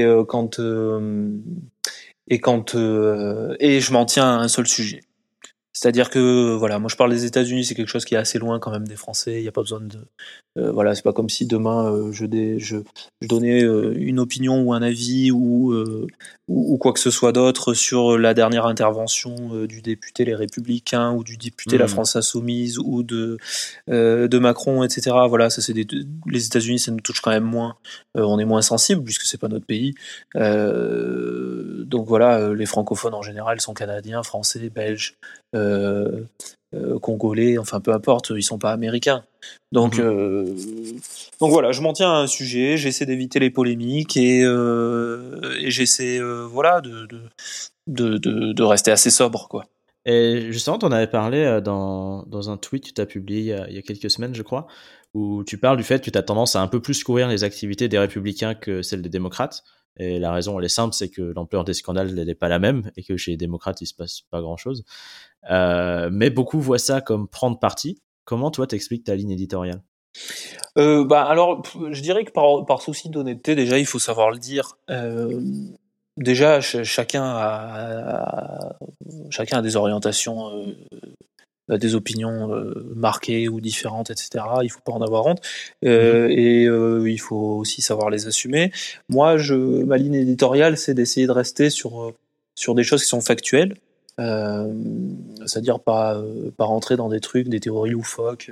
et je m'en tiens à un seul sujet. C'est-à-dire que voilà, moi je parle des États-Unis, c'est quelque chose qui est assez loin quand même des Français. Il n'y a pas besoin de voilà, c'est pas comme si demain je donnais une opinion ou un avis ou quoi que ce soit d'autre sur la dernière intervention du député Les Républicains ou du député La France Insoumise ou de Macron, etc. Voilà, ça les États-Unis, ça nous touche quand même moins. On est moins sensible puisque c'est pas notre pays. Donc voilà, les francophones en général sont canadiens, français, belges. Congolais, enfin peu importe, ils sont pas américains. Donc voilà, je m'en tiens à un sujet, j'essaie d'éviter les polémiques et j'essaie voilà de rester assez sobre, quoi. Et justement, tu en avais parlé dans un tweet que tu as publié il y a quelques semaines, je crois, où tu parles du fait que tu as tendance à un peu plus couvrir les activités des républicains que celles des démocrates. Et la raison, elle est simple, c'est que l'ampleur des scandales, elle n'est pas la même et que chez les démocrates, il se passe pas grand-chose. Mais beaucoup voient ça comme prendre parti. Comment toi t'expliques ta ligne éditoriale? Alors, je dirais que par souci d'honnêteté, déjà, il faut savoir le dire. Déjà, chacun a des orientations, des opinions marquées ou différentes, etc. Il faut pas en avoir honte. Et il faut aussi savoir les assumer. Moi, ma ligne éditoriale, c'est d'essayer de rester sur des choses qui sont factuelles. C'est-à-dire pas rentrer dans des trucs, des théories loufoques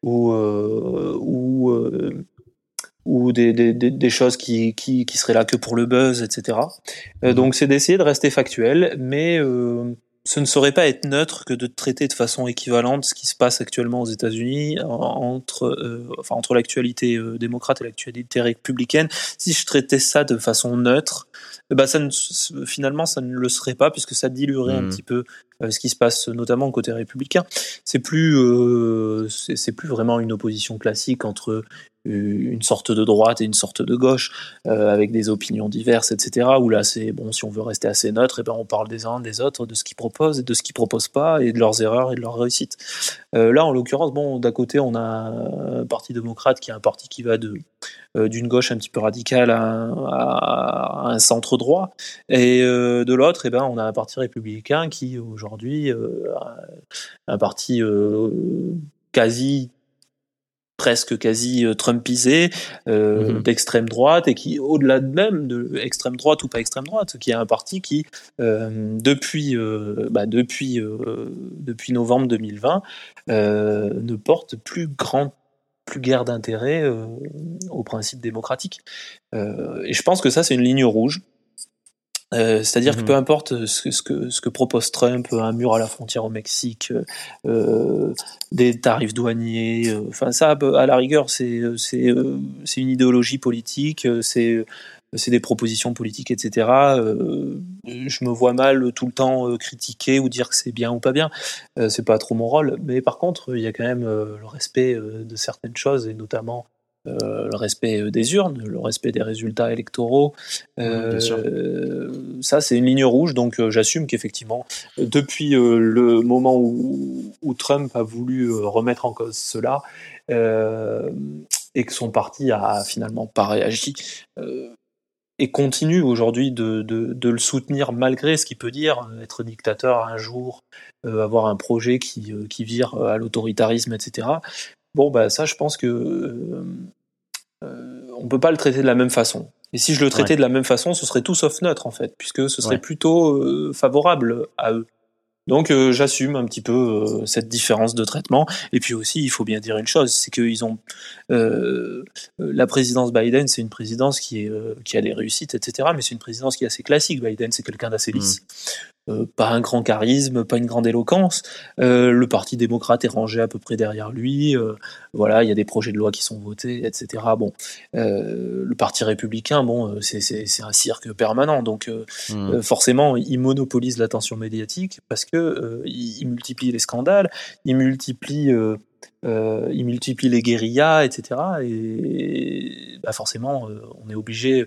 ou des choses qui seraient là que pour le buzz, etc. Donc c'est d'essayer de rester factuel, mais ce ne saurait pas être neutre que de traiter de façon équivalente ce qui se passe actuellement aux États-Unis entre l'actualité démocrate et l'actualité républicaine. Si je traitais ça de façon neutre, finalement ça ne le serait pas, puisque ça diluerait un petit peu ce qui se passe notamment côté républicain. C'est plus vraiment une opposition classique entre une sorte de droite et une sorte de gauche, avec des opinions diverses, etc. Où là, c'est bon, si on veut rester assez neutre, et ben on parle des uns, des autres, de ce qu'ils proposent et de ce qu'ils proposent pas, et de leurs erreurs et de leurs réussites. Là, en l'occurrence, bon, d'un côté, on a un parti démocrate qui est un parti qui va d'une gauche un petit peu radicale à un centre droit, et de l'autre, et ben on a un parti républicain qui aujourd'hui un parti presque quasi trumpisé, d'extrême droite, et qui, au-delà de même de extrême droite ou pas extrême droite, qui est un parti qui, depuis novembre 2020, ne porte plus guère d'intérêt aux principes démocratiques. Et je pense que ça, c'est une ligne rouge. C'est-à-dire que peu importe ce que propose Trump, un mur à la frontière au Mexique, des tarifs douaniers, enfin ça, à la rigueur, c'est une idéologie politique, c'est des propositions politiques, etc. Je me vois mal tout le temps critiquer ou dire que c'est bien ou pas bien. C'est pas trop mon rôle. Mais par contre, il y a quand même le respect de certaines choses, et notamment le respect des urnes, le respect des résultats électoraux. Bien sûr. Ça, c'est une ligne rouge, donc j'assume qu'effectivement, depuis le moment où Trump a voulu remettre en cause cela, et que son parti a finalement pas réagi, et continue aujourd'hui de le soutenir malgré ce qu'il peut dire, être dictateur un jour, avoir un projet qui vire à l'autoritarisme, etc. Bon, ça, je pense que on peut pas le traiter de la même façon. Et si je le traitais de la même façon, ce serait tout sauf neutre, en fait, puisque ce serait plutôt favorable à eux. Donc j'assume un petit peu cette différence de traitement. Et puis aussi, il faut bien dire une chose, c'est qu'ils ont la présidence Biden, c'est une présidence qui a des réussites, etc. Mais c'est une présidence qui est assez classique. Biden, c'est quelqu'un d'assez lisse. Pas un grand charisme, pas une grande éloquence. Le Parti démocrate est rangé à peu près derrière lui. Voilà, il y a des projets de loi qui sont votés, etc. Bon, le Parti républicain, bon, c'est un cirque permanent. Donc, forcément, il monopolise l'attention médiatique parce que il multiplie les scandales, il multiplie il multiplie les guérillas, etc. Et bah forcément, on est obligé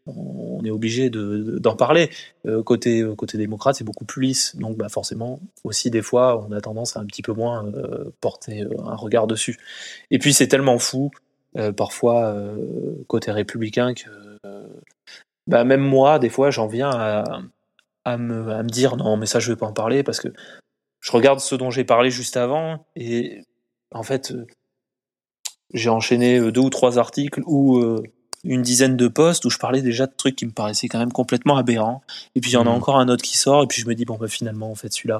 d'en parler. Côté démocrate, c'est beaucoup plus lisse. Donc bah forcément, aussi des fois, on a tendance à un petit peu moins porter un regard dessus. Et puis c'est tellement fou, parfois, côté républicain, que bah, même moi, des fois, j'en viens à me dire non, mais ça, je vais pas en parler parce que je regarde ce dont j'ai parlé juste avant et en fait, j'ai enchaîné 2 ou 3 articles ou une dizaine de posts où je parlais déjà de trucs qui me paraissaient quand même complètement aberrants. Et puis il y en a encore un autre qui sort et puis je me dis bon bah finalement en fait celui-là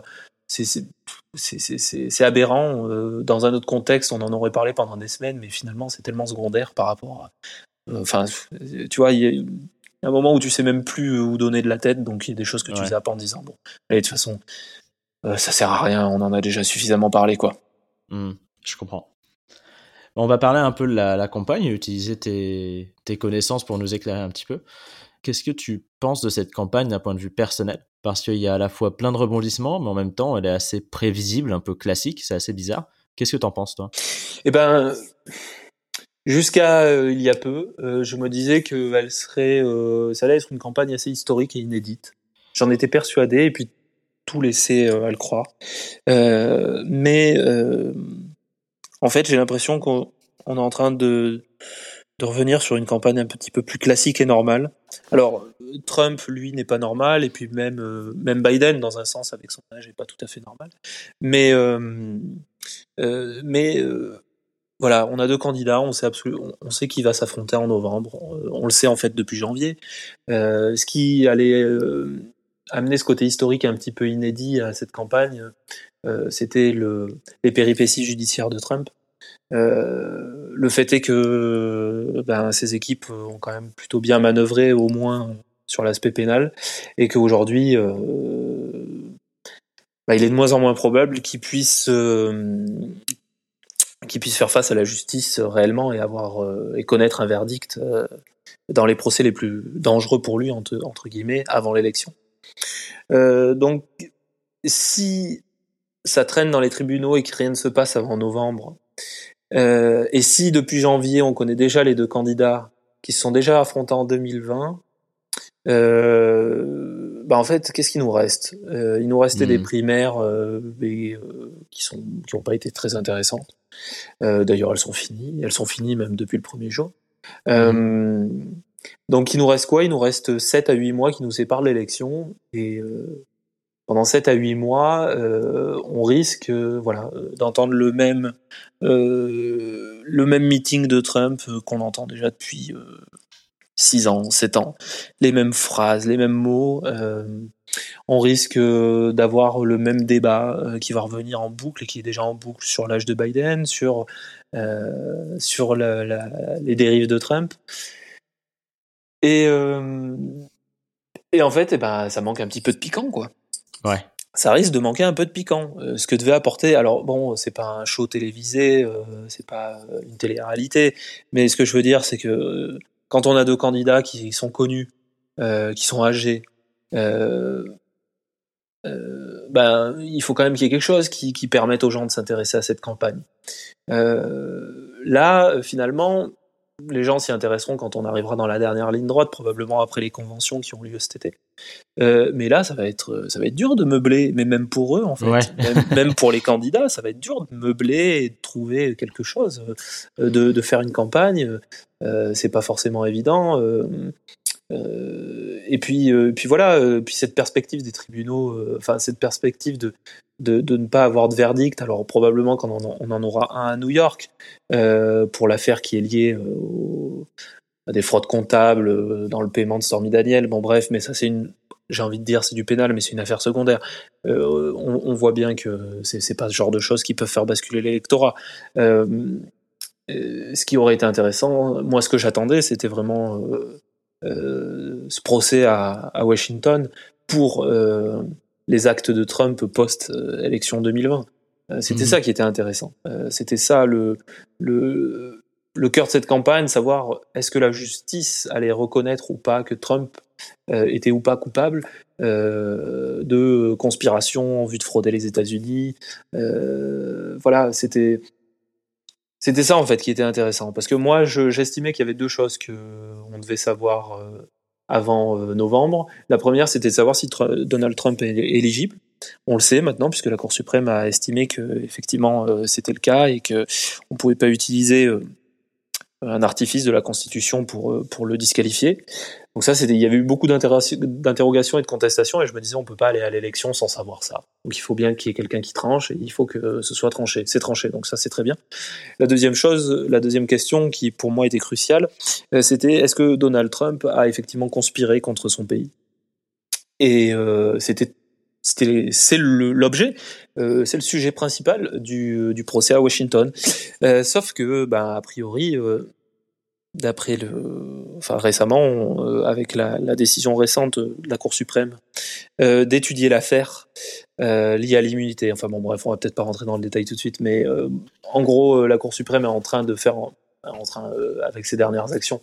c'est aberrant. Dans un autre contexte, on en aurait parlé pendant des semaines, mais finalement c'est tellement secondaire par rapport à. Enfin, tu vois, il y a un moment où tu sais même plus où donner de la tête, donc il y a des choses que tu zappes en disant bon, allez, de toute façon, ça sert à rien, on en a déjà suffisamment parlé, quoi. Je comprends. On va parler un peu de la campagne et utiliser tes connaissances pour nous éclairer un petit peu. Qu'est-ce que tu penses de cette campagne d'un point de vue personnel ? Parce qu'il y a à la fois plein de rebondissements, mais en même temps, elle est assez prévisible, un peu classique, c'est assez bizarre. Qu'est-ce que t'en penses, toi ? Eh ben, jusqu'à il y a peu, je me disais que ça allait être une campagne assez historique et inédite. J'en étais persuadé, et puis tout laissait à le croire. Mais en fait, j'ai l'impression qu'on est en train de revenir sur une campagne un petit peu plus classique et normale. Alors, Trump, lui, n'est pas normal, et puis même Biden, dans un sens, avec son âge, n'est pas tout à fait normal. Mais voilà, on a 2 candidats, on sait qui va s'affronter en novembre, on le sait en fait depuis janvier. Ce qui allait amener ce côté historique un petit peu inédit à cette campagne, c'était les péripéties judiciaires de Trump. Le fait est que ces équipes ont quand même plutôt bien manœuvré, au moins sur l'aspect pénal, et qu'aujourd'hui, il est de moins en moins probable qu'ils puissent faire face à la justice réellement et connaître un verdict dans les procès les plus dangereux pour lui, entre guillemets, avant l'élection. Donc, si ça traîne dans les tribunaux et que rien ne se passe avant novembre, et si depuis janvier on connaît déjà les 2 candidats qui se sont déjà affrontés en 2020, en fait, qu'est-ce qu'il nous reste ? Il nous restait des primaires qui n'ont pas été très intéressantes. D'ailleurs, elles sont finies même depuis le premier jour. Donc il nous reste quoi ? Il nous reste 7 à 8 mois qui nous séparent de l'élection, et pendant 7 à 8 mois, on risque d'entendre le même meeting de Trump qu'on entend déjà depuis 6 ans, 7 ans. Les mêmes phrases, les mêmes mots. On risque d'avoir le même débat qui va revenir en boucle et qui est déjà en boucle sur l'âge de Biden, sur les dérives de Trump. Et en fait, ça manque un petit peu de piquant, quoi. Ouais. Ça risque de manquer un peu de piquant. Ce que devait apporter, alors bon, c'est pas un show télévisé, c'est pas une télé-réalité, mais ce que je veux dire, c'est que quand on a 2 candidats qui sont connus, qui sont âgés, il faut quand même qu'il y ait quelque chose qui permette aux gens de s'intéresser à cette campagne. Là, finalement, les gens s'y intéresseront quand on arrivera dans la dernière ligne droite, probablement après les conventions qui ont lieu cet été. Mais là, ça va être dur de meubler, mais même pour eux, en fait, même pour les candidats, ça va être dur de meubler et de trouver quelque chose, de faire une campagne. C'est pas forcément évident. Et puis voilà, puis cette perspective des tribunaux, cette perspective de ne pas avoir de verdict. Alors probablement qu'on on en aura un à New York pour l'affaire qui est liée à des fraudes comptables dans le paiement de Stormy Daniels. Bon bref, mais ça j'ai envie de dire c'est du pénal, mais c'est une affaire secondaire. On voit bien que c'est pas ce genre de choses qui peuvent faire basculer l'électorat. Ce qui aurait été intéressant, moi ce que j'attendais, c'était vraiment ce procès à Washington pour les actes de Trump post-élection 2020. C'était ça qui était intéressant. C'était ça le cœur de cette campagne, savoir est-ce que la justice allait reconnaître ou pas que Trump était ou pas coupable de conspiration en vue de frauder les États-Unis. Voilà, c'était C'était ça en fait qui était intéressant, parce que moi j'estimais qu'il y avait deux choses que on devait savoir avant novembre. La première, c'était de savoir si Donald Trump est éligible. On le sait maintenant puisque la Cour suprême a estimé que effectivement c'était le cas et que on pouvait pas utiliser un artifice de la Constitution pour le disqualifier. Donc ça, il y avait eu beaucoup d'interrogations et de contestations, et je me disais, on peut pas aller à l'élection sans savoir ça. Donc il faut bien qu'il y ait quelqu'un qui tranche, et il faut que ce soit tranché. C'est tranché, donc ça, c'est très bien. La deuxième question, qui pour moi était cruciale, c'était, est-ce que Donald Trump a effectivement conspiré contre son pays ? Et c'est l'objet, c'est le sujet principal du procès à Washington. Sauf que, a priori, d'après récemment, avec la décision récente de la Cour suprême d'étudier l'affaire liée à l'immunité. Enfin bon, bref, on va peut-être pas rentrer dans le détail tout de suite, mais en gros, la Cour suprême est en train de faire, avec ses dernières actions,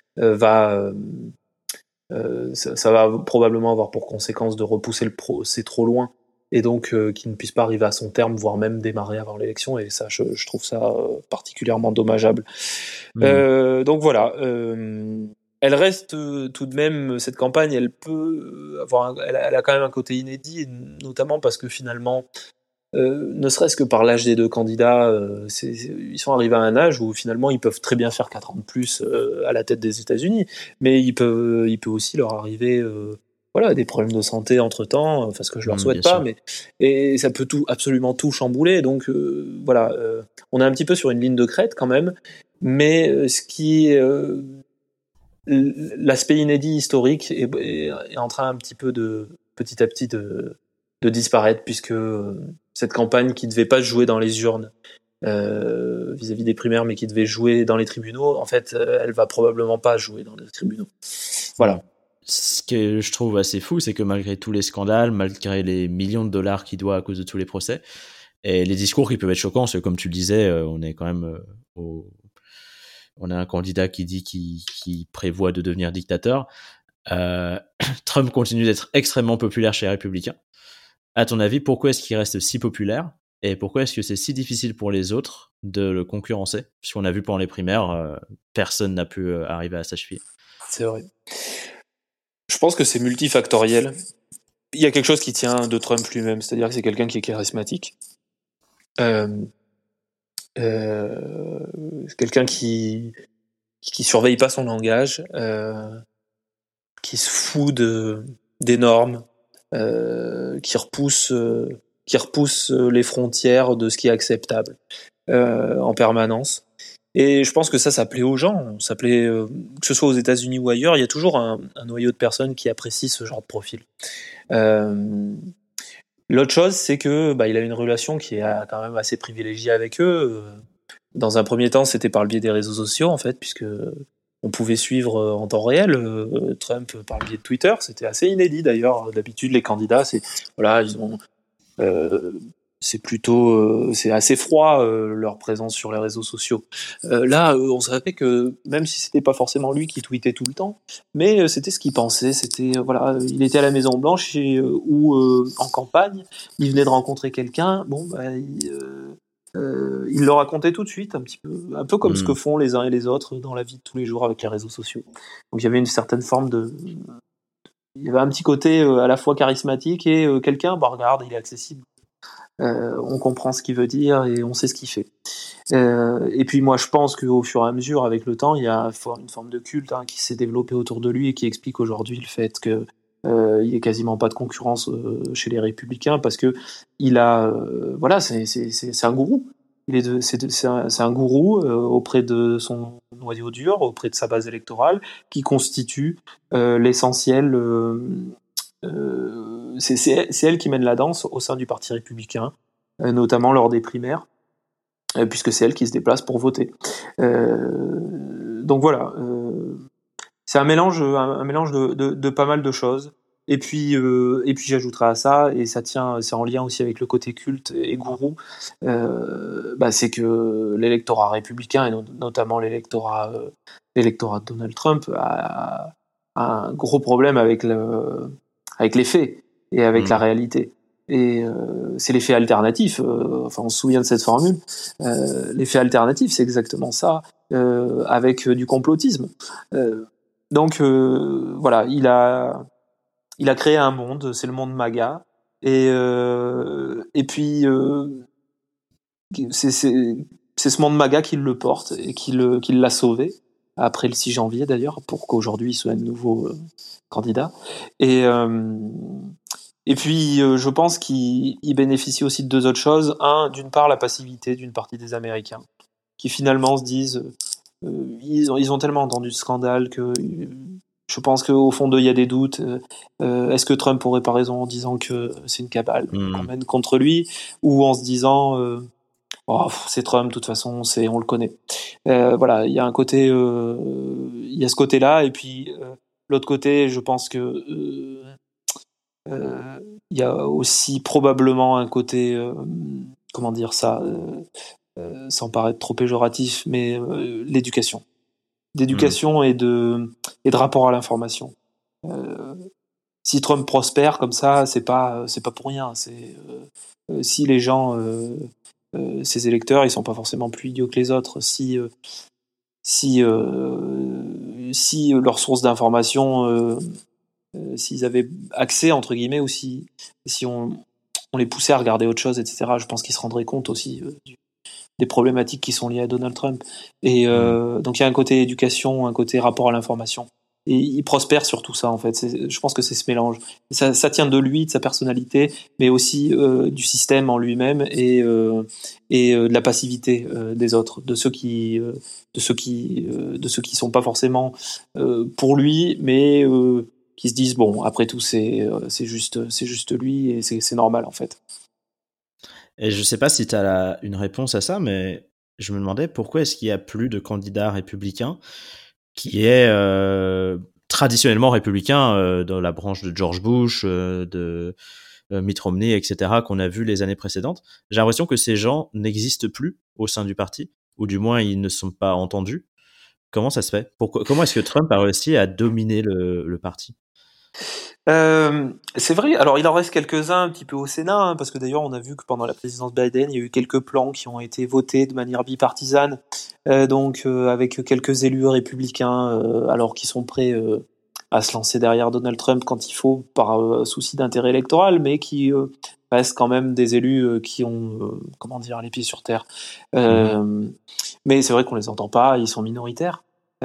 ça va probablement avoir pour conséquence de repousser le procès trop loin et donc qu'il ne puisse pas arriver à son terme, voire même démarrer avant l'élection, et ça, je trouve ça particulièrement dommageable. Donc voilà, elle reste tout de même, cette campagne, elle peut elle a quand même un côté inédit, et notamment parce que finalement, ne serait-ce que par l'âge des deux candidats, ils sont arrivés à un âge où finalement ils peuvent très bien faire 4 ans de plus à la tête des États-Unis, mais il peut aussi leur arriver des problèmes de santé entre-temps, ce que je leur souhaite pas, et ça peut absolument tout chambouler. Donc on est un petit peu sur une ligne de crête quand même, mais ce qui est l'aspect inédit historique est en train un petit peu petit à petit de disparaître, puisque cette campagne qui devait pas jouer dans les urnes vis-à-vis des primaires, mais qui devait jouer dans les tribunaux, en fait, elle va probablement pas jouer dans les tribunaux. Voilà. Ce que je trouve assez fou, c'est que malgré tous les scandales, malgré les millions de dollars qu'il doit à cause de tous les procès, et les discours qui peuvent être choquants, parce que comme tu le disais, on est quand même on a un candidat qui dit qu'il prévoit de devenir dictateur. Trump continue d'être extrêmement populaire chez les républicains. À ton avis, pourquoi est-ce qu'il reste si populaire, et pourquoi est-ce que c'est si difficile pour les autres de le concurrencer ? Puisqu'on a vu pendant les primaires, personne n'a pu arriver à s'achever. C'est vrai. Je pense que c'est multifactoriel. Il y a quelque chose qui tient de Trump lui-même, c'est-à-dire que c'est quelqu'un qui est charismatique. C'est quelqu'un qui surveille pas son langage, qui se fout des normes, qui repousse les frontières de ce qui est acceptable en permanence. Et je pense que ça plaît aux gens. Ça plaît, que ce soit aux États-Unis ou ailleurs, il y a toujours un noyau de personnes qui apprécient ce genre de profil. L'autre chose, c'est que il a une relation qui est quand même assez privilégiée avec eux. Dans un premier temps, c'était par le biais des réseaux sociaux, en fait, puisque on pouvait suivre en temps réel Trump par le biais de Twitter. C'était assez inédit d'ailleurs. D'habitude, les candidats, ils ont c'est assez froid leur présence sur les réseaux sociaux. Là, on savait que même si c'était pas forcément lui qui tweetait tout le temps, mais c'était ce qu'il pensait. C'était il était à la Maison Blanche ou en campagne, il venait de rencontrer quelqu'un. Il le racontait tout de suite, un peu comme ce que font les uns et les autres dans la vie de tous les jours avec les réseaux sociaux. Donc il y avait une certaine forme il y avait un petit côté à la fois charismatique et quelqu'un, regarde, il est accessible. On comprend ce qu'il veut dire et on sait ce qu'il fait. Et puis moi je pense qu'au fur et à mesure, avec le temps, il y a une forme de culte qui s'est développée autour de lui et qui explique aujourd'hui le fait que il n'y a quasiment pas de concurrence chez les républicains, parce que il a c'est un gourou. C'est un gourou auprès de son noyau dur, auprès de sa base électorale, qui constitue l'essentiel. C'est elle qui mène la danse au sein du Parti républicain, notamment lors des primaires, puisque c'est elle qui se déplace pour voter. Donc voilà, c'est un mélange de pas mal de choses. Et puis j'ajouterai à ça, et c'est en lien aussi avec le côté culte et gourou, c'est que l'électorat républicain, et notamment l'électorat de Donald Trump, a un gros problème avec les faits et avec la réalité. c'est l'effet alternatif. Enfin, on se souvient de cette formule. L'effet alternatif, c'est exactement ça, avec du complotisme. Donc voilà, il a créé un monde, c'est le monde MAGA, et puis c'est ce monde MAGA qui le porte et qui l'a sauvé après le 6 janvier d'ailleurs, pour qu'aujourd'hui il soit un nouveau candidat. Et puis, je pense qu'il bénéficie aussi de deux autres choses. D'une part, la passivité d'une partie des Américains, qui finalement se disent, ils ont tellement entendu de scandales que je pense qu'au fond d'eux, il y a des doutes. Est-ce que Trump aurait pas raison en disant que c'est une cabale qu'on mène contre lui, ou en se disant, c'est Trump, de toute façon, on le connaît. Voilà, il y a un côté, il y a ce côté-là, et puis l'autre côté, je pense que il y a aussi probablement un côté, comment dire ça, sans paraître trop péjoratif, mais d'éducation et de rapport à l'information. Si Trump prospère comme ça, c'est pas pour rien. Si les gens, ses électeurs, ils sont pas forcément plus idiots que les autres. Si leurs sources d'information, s'ils avaient accès entre guillemets, ou si on les poussait à regarder autre chose, etc., je pense qu'ils se rendraient compte aussi des problématiques qui sont liées à Donald Trump. Et donc il y a un côté éducation, un côté rapport à l'information, et il prospère sur tout ça en fait. Je pense que c'est ce mélange. Ça tient de lui, de sa personnalité, mais aussi du système en lui-même, et de la passivité des autres, de ceux qui sont pas forcément pour lui, mais qui se disent bon, après tout c'est juste lui, et c'est normal en fait. Et je sais pas si tu as une réponse à ça, mais je me demandais pourquoi est-ce qu'il y a plus de candidats républicains qui est traditionnellement républicain dans la branche de George Bush, de Mitt Romney, etc., qu'on a vu les années précédentes. J'ai l'impression que ces gens n'existent plus au sein du parti, ou du moins ils ne sont pas entendus. Comment ça se fait ? Comment est-ce que Trump a réussi à dominer le parti ? C'est vrai. Alors, il en reste quelques-uns un petit peu au Sénat, parce que d'ailleurs, on a vu que pendant la présidence Biden, il y a eu quelques plans qui ont été votés de manière bipartisane, donc avec quelques élus républicains, alors qu'ils sont prêts à se lancer derrière Donald Trump quand il faut, par souci d'intérêt électoral, mais qui restent quand même des élus qui ont, comment dire, les pieds sur terre. Mais c'est vrai qu'on les entend pas, ils sont minoritaires.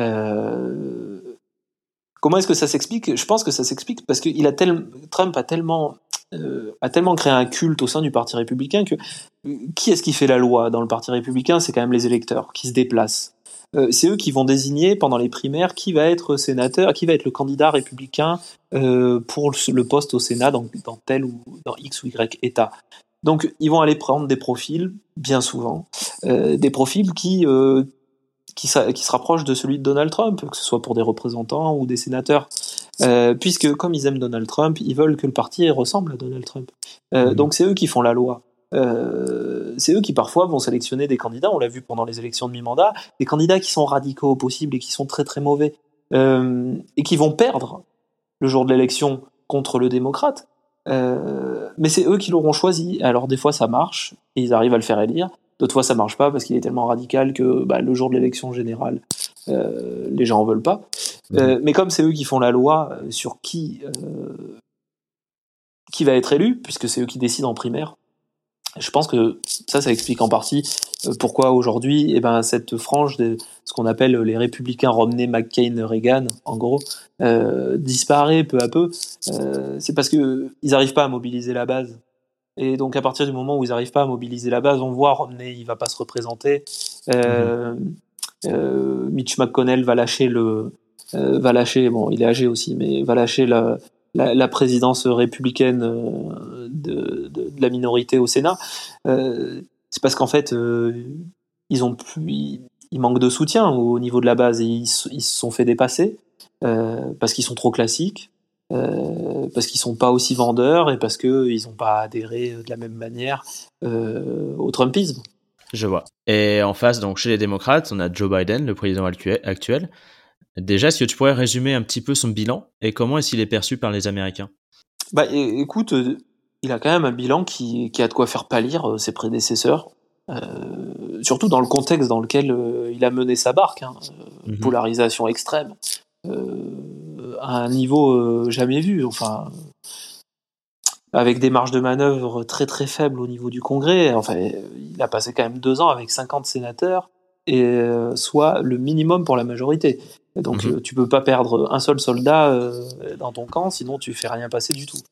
Comment est-ce que ça s'explique ? Je pense que ça s'explique parce que Trump a tellement créé un culte au sein du Parti républicain que qui est-ce qui fait la loi dans le Parti républicain ? C'est quand même les électeurs qui se déplacent. C'est eux qui vont désigner pendant les primaires qui va être sénateur, qui va être le candidat républicain pour le poste au Sénat dans tel ou dans X ou Y État. Donc ils vont aller prendre des profils, bien souvent, des profils qui se rapproche de celui de Donald Trump, que ce soit pour des représentants ou des sénateurs, puisque comme ils aiment Donald Trump, ils veulent que le parti ressemble à Donald Trump. Donc c'est eux qui font la loi. C'est eux qui parfois vont sélectionner des candidats, on l'a vu pendant les élections de mi-mandat, des candidats qui sont radicaux au possible et qui sont très très mauvais, et qui vont perdre le jour de l'élection contre le démocrate. Mais c'est eux qui l'auront choisi. Alors des fois ça marche, et ils arrivent à le faire élire. D'autres fois, ça marche pas parce qu'il est tellement radical que le jour de l'élection générale, les gens en veulent pas. Mais comme c'est eux qui font la loi sur qui va être élu, puisque c'est eux qui décident en primaire, je pense que ça explique en partie pourquoi aujourd'hui, cette frange de ce qu'on appelle les républicains Romney, McCain, Reagan, en gros, disparaît peu à peu. C'est parce que ils n'arrivent pas à mobiliser la base. Et donc à partir du moment où ils n'arrivent pas à mobiliser la base, on voit Romney, il va pas se représenter. Mitch McConnell va lâcher bon, il est âgé aussi, mais va lâcher la présidence républicaine de la minorité au Sénat. C'est parce qu'en fait, ils manquent de soutien au niveau de la base, et ils se sont fait dépasser parce qu'ils sont trop classiques. Parce qu'ils sont pas aussi vendeurs, et parce qu'ils n'ont pas adhéré de la même manière au Trumpisme. Je vois. Et en face, donc chez les démocrates, on a Joe Biden, le président actuel. Déjà, est-ce que tu pourrais résumer un petit peu son bilan et comment est-ce qu'il est perçu par les Américains ? Écoute, il a quand même un bilan qui a de quoi faire pâlir ses prédécesseurs, surtout dans le contexte dans lequel il a mené sa barque, hein, polarisation extrême, à un niveau jamais vu, enfin, avec des marges de manœuvre très très faibles au niveau du Congrès. Enfin, il a passé quand même 2 ans avec 50 sénateurs, et soit le minimum pour la majorité. Et donc tu peux pas perdre un seul soldat dans ton camp, sinon tu fais rien passer du tout.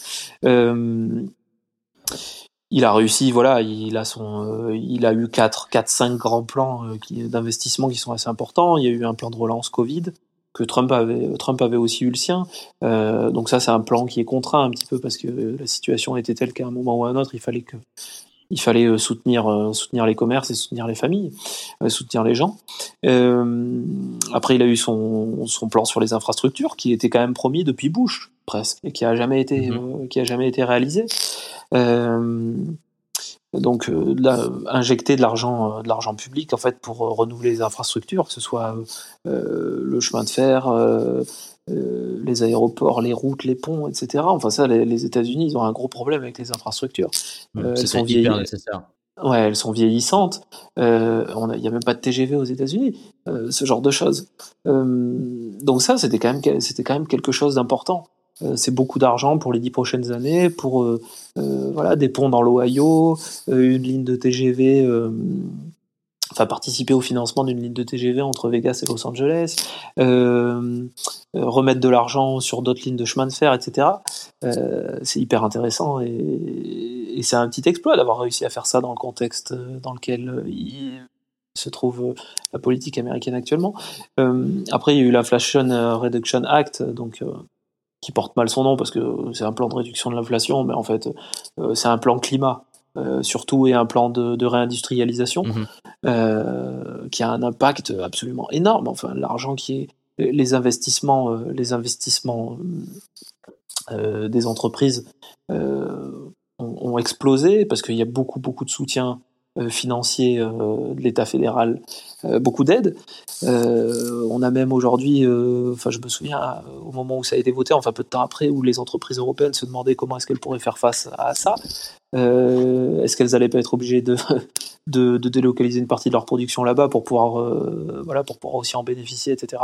Il a réussi, voilà, il a eu 4-5 grands plans d'investissement qui sont assez importants. Il y a eu un plan de relance Covid que Trump avait aussi eu le sien. Donc ça, c'est un plan qui est contraint un petit peu parce que la situation était telle qu'à un moment ou à un autre, il fallait soutenir les commerces et soutenir les familles, soutenir les gens. Après, il a eu son plan sur les infrastructures qui était quand même promis depuis Bush presque et qui a jamais été réalisé. Donc injecter de l'argent public en fait pour renouveler les infrastructures, que ce soit le chemin de fer, les aéroports, les routes, les ponts, etc. Enfin ça, les États-Unis, ils ont un gros problème avec les infrastructures. Elles sont hyper nécessaires. Ouais, elles sont vieillissantes. Il y a même pas de TGV aux États-Unis, ce genre de choses. Donc ça, c'était quand même quelque chose d'important. C'est beaucoup d'argent pour les 10 prochaines années, pour voilà, des ponts dans l'Ohio, une ligne de TGV, participer au financement d'une ligne de TGV entre Vegas et Los Angeles, remettre de l'argent sur d'autres lignes de chemin de fer, etc. C'est hyper intéressant et c'est un petit exploit d'avoir réussi à faire ça dans le contexte dans lequel se trouve la politique américaine actuellement. Après, il y a eu l'Inflation Reduction Act, donc qui porte mal son nom parce que c'est un plan de réduction de l'inflation, mais en fait c'est un plan climat surtout, et un plan de réindustrialisation qui a un impact absolument énorme. Enfin, l'argent les investissements des entreprises ont explosé parce qu'il y a beaucoup de soutien financier de l'État fédéral, beaucoup d'aides. On a même aujourd'hui, je me souviens au moment où ça a été voté, peu de temps après, où les entreprises européennes se demandaient comment est-ce qu'elles pourraient faire face à ça. Est-ce qu'elles allaient pas être obligées de délocaliser une partie de leur production là-bas pour pouvoir aussi en bénéficier, etc.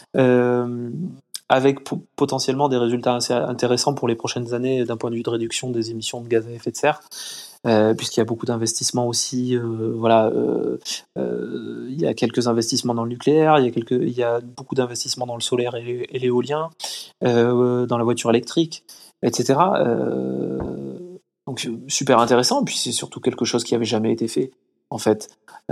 Avec potentiellement des résultats assez intéressants pour les prochaines années d'un point de vue de réduction des émissions de gaz à effet de serre. Puisqu'il y a beaucoup d'investissements aussi, il y a quelques investissements dans le nucléaire, il y a beaucoup d'investissements dans le solaire et l'éolien, dans la voiture électrique, etc. Donc super intéressant, puis c'est surtout quelque chose qui avait jamais été fait en fait.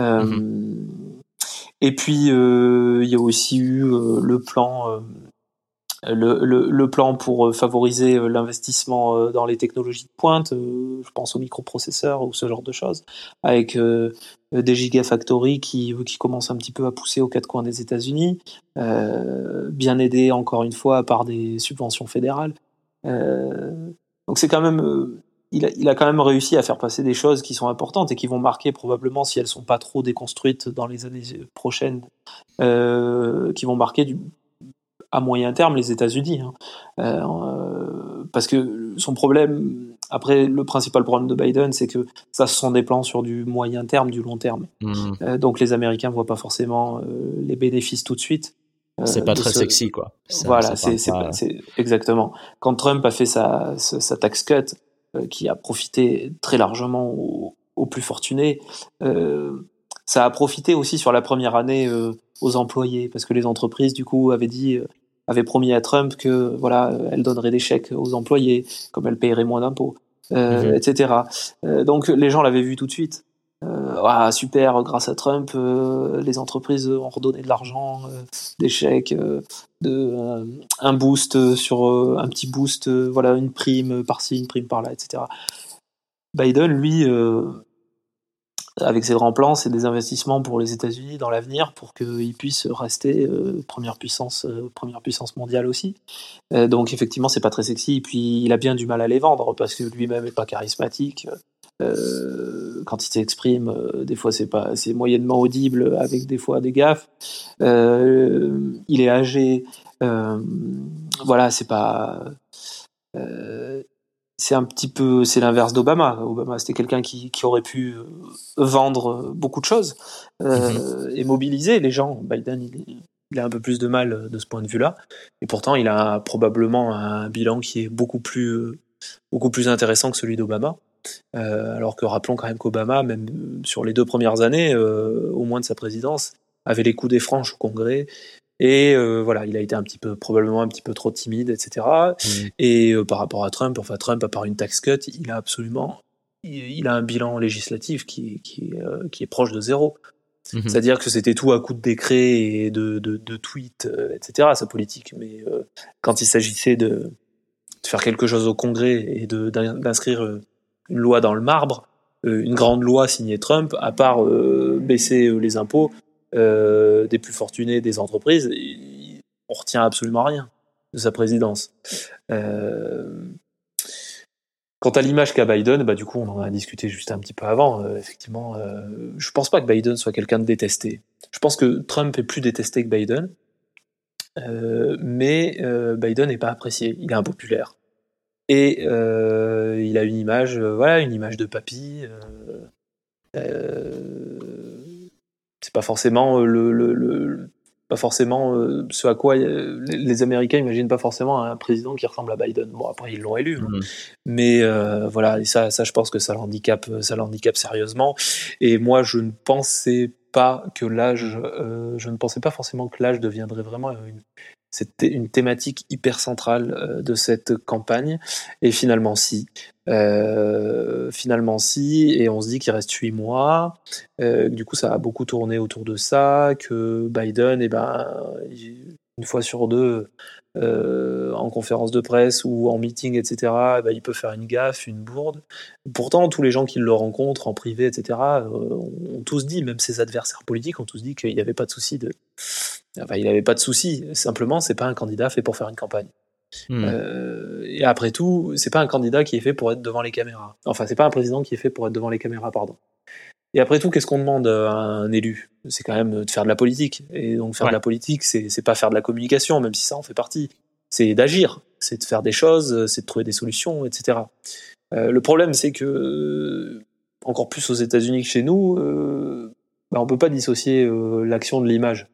Et puis il y a aussi eu le plan. Le plan pour favoriser l'investissement dans les technologies de pointe, je pense aux microprocesseurs ou ce genre de choses, avec des gigafactories qui commencent un petit peu à pousser aux quatre coins des États-Unis, bien aidés encore une fois par des subventions fédérales. Donc c'est quand même, il a quand même réussi à faire passer des choses qui sont importantes et qui vont marquer probablement, si elles sont pas trop déconstruites dans les années prochaines, qui vont marquer à moyen terme les États-Unis, parce que son problème, après, le principal problème de Biden, c'est que ça, ce sont des plans sur du moyen terme, du long terme. Donc les Américains voient pas forcément les bénéfices tout de suite. C'est pas très sexy, quoi. C'est exactement. Quand Trump a fait sa tax cut, qui a profité très largement aux plus fortunés, ça a profité aussi sur la première année aux employés, parce que les entreprises du coup avaient promis à Trump que elle donnerait des chèques aux employés, comme elle paierait moins d'impôts, etc. Donc les gens l'avaient vu tout de suite. Super, grâce à Trump, les entreprises ont redonné de l'argent, des chèques, un boost sur un petit boost, une prime par-ci, une prime par-là, etc. Biden, lui, avec ses grands plans, c'est des investissements pour les États-Unis dans l'avenir pour qu'ils puissent rester première puissance mondiale aussi. Donc effectivement, c'est pas très sexy. Et puis il a bien du mal à les vendre parce que lui-même est pas charismatique. Quand il s'exprime, des fois c'est moyennement audible, avec des fois des gaffes. Il est âgé. C'est pas. c'est l'inverse d'Obama. Obama, c'était quelqu'un qui aurait pu vendre beaucoup de choses et mobiliser les gens. Biden, il a un peu plus de mal de ce point de vue-là, et pourtant il a probablement un bilan qui est beaucoup plus intéressant que celui d'Obama. Alors que rappelons quand même qu'Obama, même sur les 2 premières années, au moins de sa présidence, avait les coups des franches au Congrès. Et voilà, il a été probablement un petit peu trop timide, etc. Et par rapport à Trump, à part une tax cut, il a un bilan législatif qui est proche de zéro. C'est-à-dire que c'était tout à coup de décrets et de tweets, etc., sa politique. Mais quand il s'agissait de faire quelque chose au Congrès et d'inscrire une loi dans le marbre, une grande loi signée Trump, à part baisser les impôts des plus fortunés des entreprises, on retient absolument rien de sa présidence. Quant à l'image qu'a Biden, du coup on en a discuté juste un petit peu avant, effectivement, je pense pas que Biden soit quelqu'un de détesté. Je pense que Trump est plus détesté que Biden, mais Biden n'est pas apprécié, il est impopulaire. Et il a une image de papy. C'est pas forcément ce à quoi les Américains imaginent pas forcément un président qui ressemble à Biden. Bon, après ils l'ont élu, mais voilà, et ça je pense que ça l'handicape sérieusement. Et moi je ne pensais pas forcément que l'âge deviendrait vraiment c'était une thématique hyper centrale de cette campagne, et finalement si, et on se dit qu'il reste 8 mois, du coup ça a beaucoup tourné autour de ça, que Biden, une fois sur deux, en conférence de presse ou en meeting, etc., il peut faire une gaffe, une bourde. Pourtant, tous les gens qui le rencontrent en privé, etc., ont tous dit, même ses adversaires politiques ont tous dit qu'il n'y avait pas de souci il n'avait pas de souci. Simplement, c'est pas un candidat fait pour faire une campagne. Et après tout, c'est pas un candidat qui est fait pour être devant les caméras. Enfin, c'est pas un président qui est fait pour être devant les caméras, pardon. Et après tout, qu'est-ce qu'on demande à un élu ? C'est quand même de faire de la politique. Et donc, faire de la politique, c'est pas faire de la communication, même si ça en fait partie. C'est d'agir, c'est de faire des choses, c'est de trouver des solutions, etc. Le problème, c'est que, encore plus aux États-Unis que chez nous, on peut pas dissocier l'action de l'image.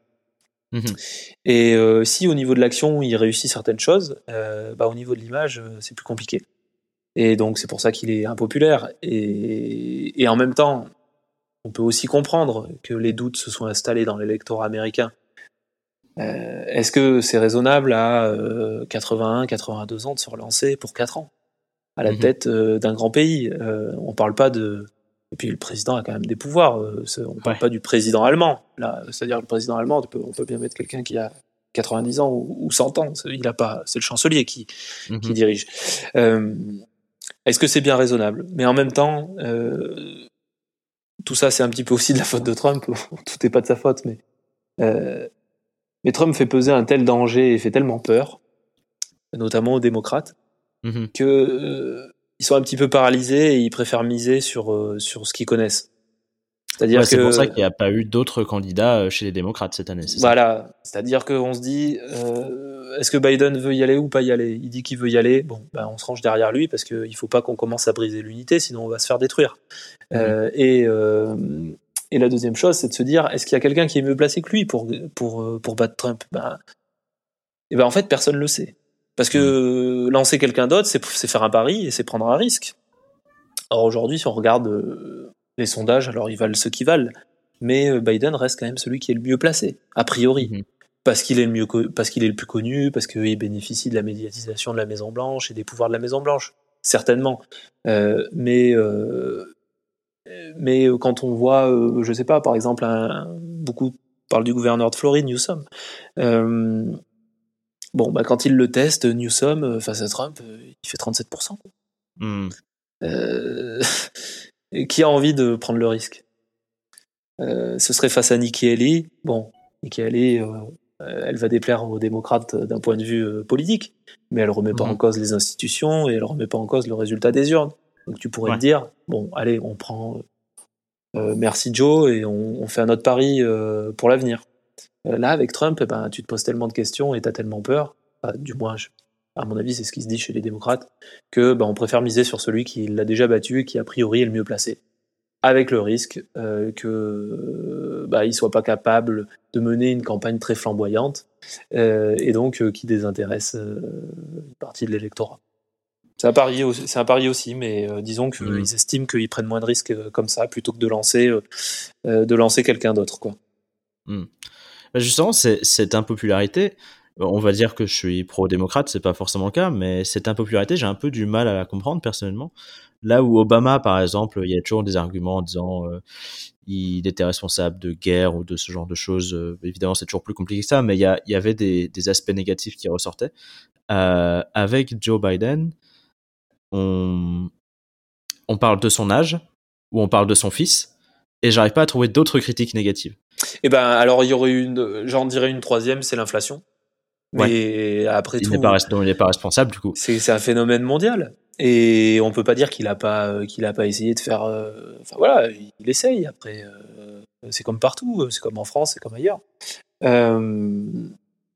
Et si au niveau de l'action il réussit certaines choses, au niveau de l'image c'est plus compliqué. Et donc c'est pour ça qu'il est impopulaire. Et en même temps, on peut aussi comprendre que les doutes se sont installés dans l'électorat américain. Est-ce que c'est raisonnable à 81, 82 ans de se relancer pour 4 ans à la tête d'un grand pays ? On parle pas de... Et puis le président a quand même des pouvoirs. On ne parle pas du président allemand. Là, c'est-à-dire le président allemand, on peut bien mettre quelqu'un qui a 90 ans ou 100 ans. Il a pas, c'est le chancelier qui dirige. Est-ce que c'est bien raisonnable ? Mais en même temps, tout ça, c'est un petit peu aussi de la faute de Trump. Tout n'est pas de sa faute, mais Trump fait peser un tel danger et fait tellement peur, notamment aux démocrates, que ils sont un petit peu paralysés et ils préfèrent miser sur ce qu'ils connaissent. C'est-à-dire c'est pour ça qu'il n'y a pas eu d'autres candidats chez les démocrates cette année. Voilà, c'est-à-dire qu'on se dit, est-ce que Biden veut y aller ou pas y aller ? Il dit qu'il veut y aller, on se range derrière lui parce qu'il ne faut pas qu'on commence à briser l'unité, sinon on va se faire détruire. Et la deuxième chose, c'est de se dire, est-ce qu'il y a quelqu'un qui est mieux placé que lui pour battre Trump ? En fait, personne ne le sait. Parce que lancer quelqu'un d'autre, c'est faire un pari et c'est prendre un risque. Or aujourd'hui, si on regarde les sondages, alors ils valent ce qu'ils valent, mais Biden reste quand même celui qui est le mieux placé, a priori. Parce qu'il est le plus connu, parce qu'il bénéficie de la médiatisation de la Maison-Blanche et des pouvoirs de la Maison-Blanche, certainement. Mais quand on voit, je sais pas, par exemple, beaucoup parlent du gouverneur de Floride, Newsom. Quand il le teste, Newsom, face à Trump, il fait 37%. Qui a envie de prendre le risque ? Ce serait face à Nikki Haley. Nikki Haley, elle va déplaire aux démocrates d'un point de vue politique, mais elle remet pas en cause les institutions et elle remet pas en cause le résultat des urnes. Donc tu pourrais te dire, allez, on prend merci Joe et on fait un autre pari pour l'avenir. Là, avec Trump, tu te poses tellement de questions et t'as tellement peur, du moins à mon avis c'est ce qui se dit chez les démocrates, que on préfère miser sur celui qui l'a déjà battu et qui a priori est le mieux placé, avec le risque que il soit pas capable de mener une campagne très flamboyante et donc qui désintéresse une partie de l'électorat. C'est un pari aussi, mais disons qu'ils estiment qu'ils prennent moins de risques comme ça plutôt que de lancer quelqu'un d'autre, quoi. Justement, cette impopularité, on va dire que je suis pro-démocrate, c'est pas forcément le cas, mais cette impopularité, j'ai un peu du mal à la comprendre personnellement. Là où Obama, par exemple, il y a toujours des arguments en disant il était responsable de guerre ou de ce genre de choses. Évidemment, c'est toujours plus compliqué que ça, mais il y avait des aspects négatifs qui ressortaient. Avec Joe Biden, on parle de son âge ou on parle de son fils, et j'arrive pas à trouver d'autres critiques négatives. Alors il y aurait j'en dirais une troisième, c'est l'inflation. Mais après il n'est pas responsable du coup. C'est un phénomène mondial et on peut pas dire qu'il a pas essayé de faire. Il essaye. Après, c'est comme partout, c'est comme en France, c'est comme ailleurs. Il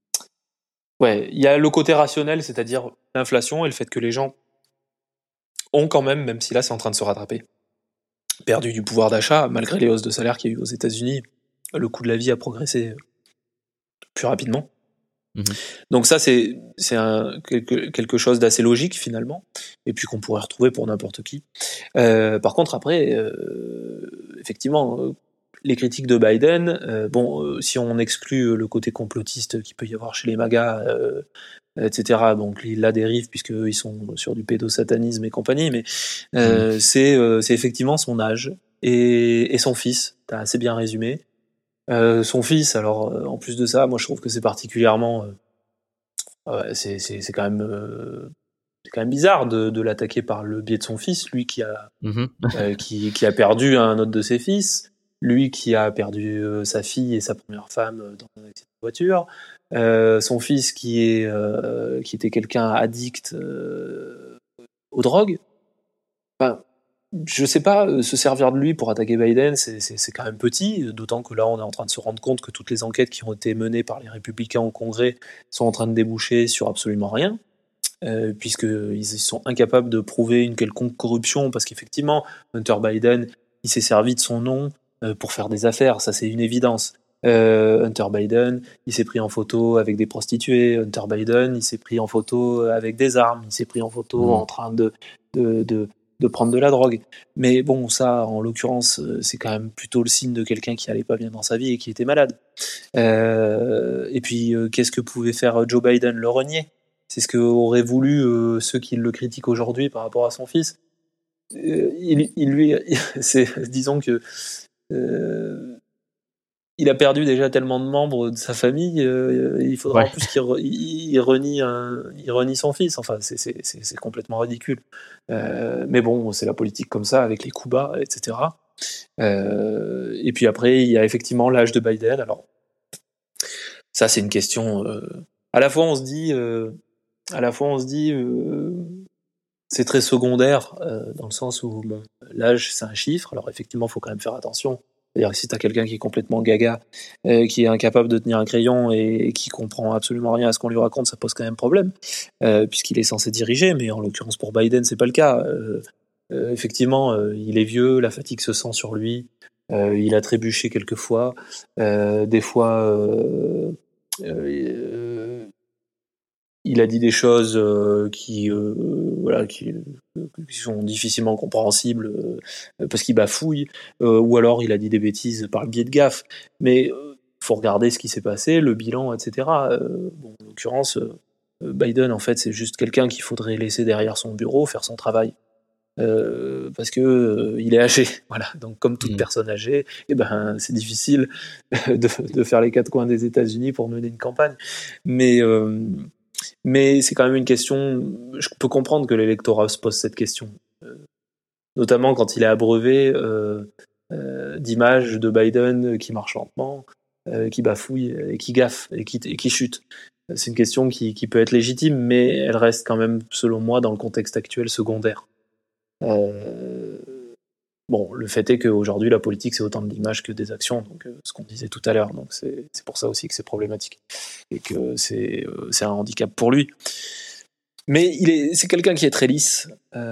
y a le côté rationnel, c'est-à-dire l'inflation et le fait que les gens ont quand même si là c'est en train de se rattraper, perdu du pouvoir d'achat malgré les hausses de salaire qu'il y a eu aux États-Unis. Le coût de la vie a progressé plus rapidement. Donc ça, c'est quelque chose d'assez logique finalement, et puis qu'on pourrait retrouver pour n'importe qui. Par contre, après, effectivement, les critiques de Biden, si on exclut le côté complotiste qu'il peut y avoir chez les MAGA, etc., donc la dérive puisqu'ils sont sur du pédosatanisme et compagnie, mais c'est effectivement son âge et son fils. T'as assez bien résumé. Son fils, alors en plus de ça, moi je trouve que c'est particulièrement, c'est quand même bizarre de l'attaquer par le biais de son fils, lui qui a qui a perdu un autre de ses fils, lui qui a perdu sa fille et sa première femme dans un accident de voiture, son fils qui était quelqu'un addict aux drogues. Enfin, je sais pas, se servir de lui pour attaquer Biden, c'est quand même petit, d'autant que là on est en train de se rendre compte que toutes les enquêtes qui ont été menées par les républicains au Congrès sont en train de déboucher sur absolument rien, puisqu'ils sont incapables de prouver une quelconque corruption, parce qu'effectivement, Hunter Biden, il s'est servi de son nom pour faire des affaires, ça c'est une évidence. Hunter Biden, il s'est pris en photo avec des prostituées, Hunter Biden, il s'est pris en photo avec des armes, il s'est pris en photo en train de prendre de la drogue. Mais bon, ça, en l'occurrence, c'est quand même plutôt le signe de quelqu'un qui allait pas bien dans sa vie et qui était malade. Et puis, qu'est-ce que pouvait faire Joe Biden? Le renier. C'est ce qu'auraient voulu ceux qui le critiquent aujourd'hui par rapport à son fils. Disons que il a perdu déjà tellement de membres de sa famille, il faudra en plus qu'il renie son fils. Enfin, c'est complètement ridicule. Mais bon, c'est la politique comme ça, avec les coups bas, etc. Et puis après, il y a effectivement l'âge de Biden. Alors, ça, c'est une question. À la fois, on se dit, c'est très secondaire, dans le sens où l'âge, c'est un chiffre. Alors, effectivement, il faut quand même faire attention. C'est-à-dire que si tu as quelqu'un qui est complètement gaga, qui est incapable de tenir un crayon et qui comprend absolument rien à ce qu'on lui raconte, ça pose quand même problème, puisqu'il est censé diriger, mais en l'occurrence pour Biden, c'est pas le cas. Effectivement, il est vieux, la fatigue se sent sur lui, il a trébuché quelques fois, des fois il a dit des choses qui sont difficilement compréhensibles parce qu'il bafouille, ou alors il a dit des bêtises par le biais de gaffes. Mais faut regarder ce qui s'est passé, le bilan, etc. En l'occurrence, Biden, en fait, c'est juste quelqu'un qu'il faudrait laisser derrière son bureau faire son travail. Parce que il est âgé, voilà. Donc comme toute personne âgée, c'est difficile de faire les quatre coins des États-Unis pour mener une campagne. Mais c'est quand même une question. Je peux comprendre que l'électorat se pose cette question, notamment quand il est abreuvé d'images de Biden qui marche lentement, qui bafouille et qui gaffe et qui chute. C'est une question qui peut être légitime, mais elle reste quand même, selon moi, dans le contexte actuel, secondaire. Le fait est qu'aujourd'hui, la politique, c'est autant d'images que des actions, donc ce qu'on disait tout à l'heure. Donc c'est pour ça aussi que c'est problématique et que c'est un handicap pour lui. Mais c'est quelqu'un qui est très lisse.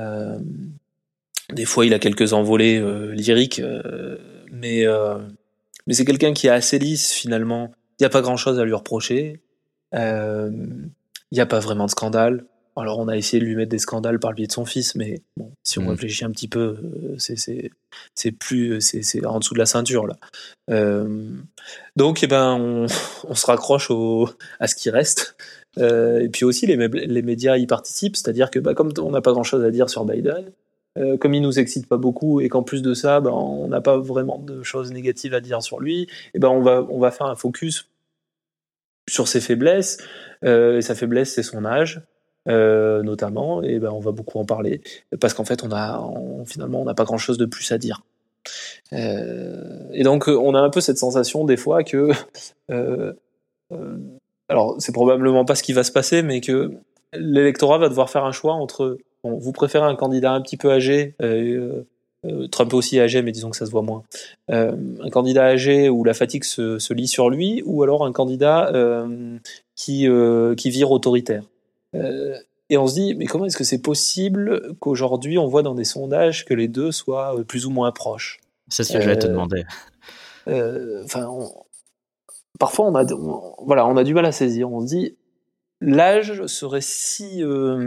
Des fois, il a quelques envolées lyriques, mais c'est quelqu'un qui est assez lisse finalement. Il n'y a pas grand-chose à lui reprocher. Il n'y a pas vraiment de scandale. Alors, on a essayé de lui mettre des scandales par le biais de son fils, mais bon, si on réfléchit un petit peu, c'est en dessous de la ceinture là. Donc, eh ben, on se raccroche à ce qui reste. Et puis aussi, les médias y participent, c'est-à-dire que comme on n'a pas grand-chose à dire sur Biden, comme il nous excite pas beaucoup et qu'en plus de ça, on n'a pas vraiment de choses négatives à dire sur lui, et ben on va faire un focus sur ses faiblesses. Et sa faiblesse, c'est son âge, notamment, et ben on va beaucoup en parler parce qu'en fait, finalement, on n'a pas grand-chose de plus à dire. Et donc, on a un peu cette sensation des fois que, alors c'est probablement pas ce qui va se passer, mais que l'électorat va devoir faire un choix entre vous préférez un candidat un petit peu âgé, Trump aussi âgé, mais disons que ça se voit moins. Un candidat âgé où la fatigue se lit sur lui, ou alors un candidat qui vire autoritaire. Et on se dit, mais comment est-ce que c'est possible qu'aujourd'hui on voit dans des sondages que les deux soient plus ou moins proches? C'est ce que j'allais te demander. Parfois on a du mal à saisir. On se dit, l'âge serait si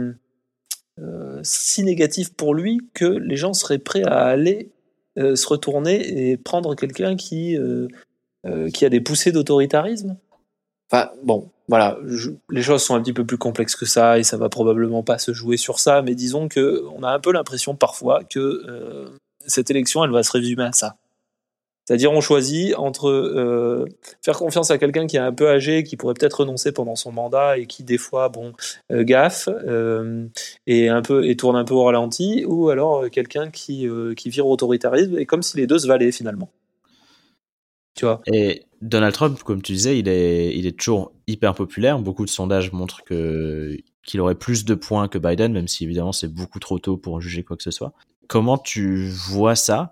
négatif pour lui que les gens seraient prêts à aller se retourner et prendre quelqu'un qui a des poussées d'autoritarisme. Enfin, bon, voilà, les choses sont un petit peu plus complexes que ça et ça va probablement pas se jouer sur ça, mais disons que on a un peu l'impression parfois que cette élection, elle va se résumer à ça. C'est-à-dire, on choisit entre faire confiance à quelqu'un qui est un peu âgé, qui pourrait peut-être renoncer pendant son mandat et qui, des fois, gaffe et tourne un peu au ralenti, ou alors quelqu'un qui vire au autoritarisme, et comme si les deux se valaient finalement. Tu vois. Et Donald Trump, comme tu disais, il est toujours hyper populaire. Beaucoup de sondages montrent qu'il aurait plus de points que Biden, même si évidemment c'est beaucoup trop tôt pour juger quoi que ce soit. Comment tu vois ça?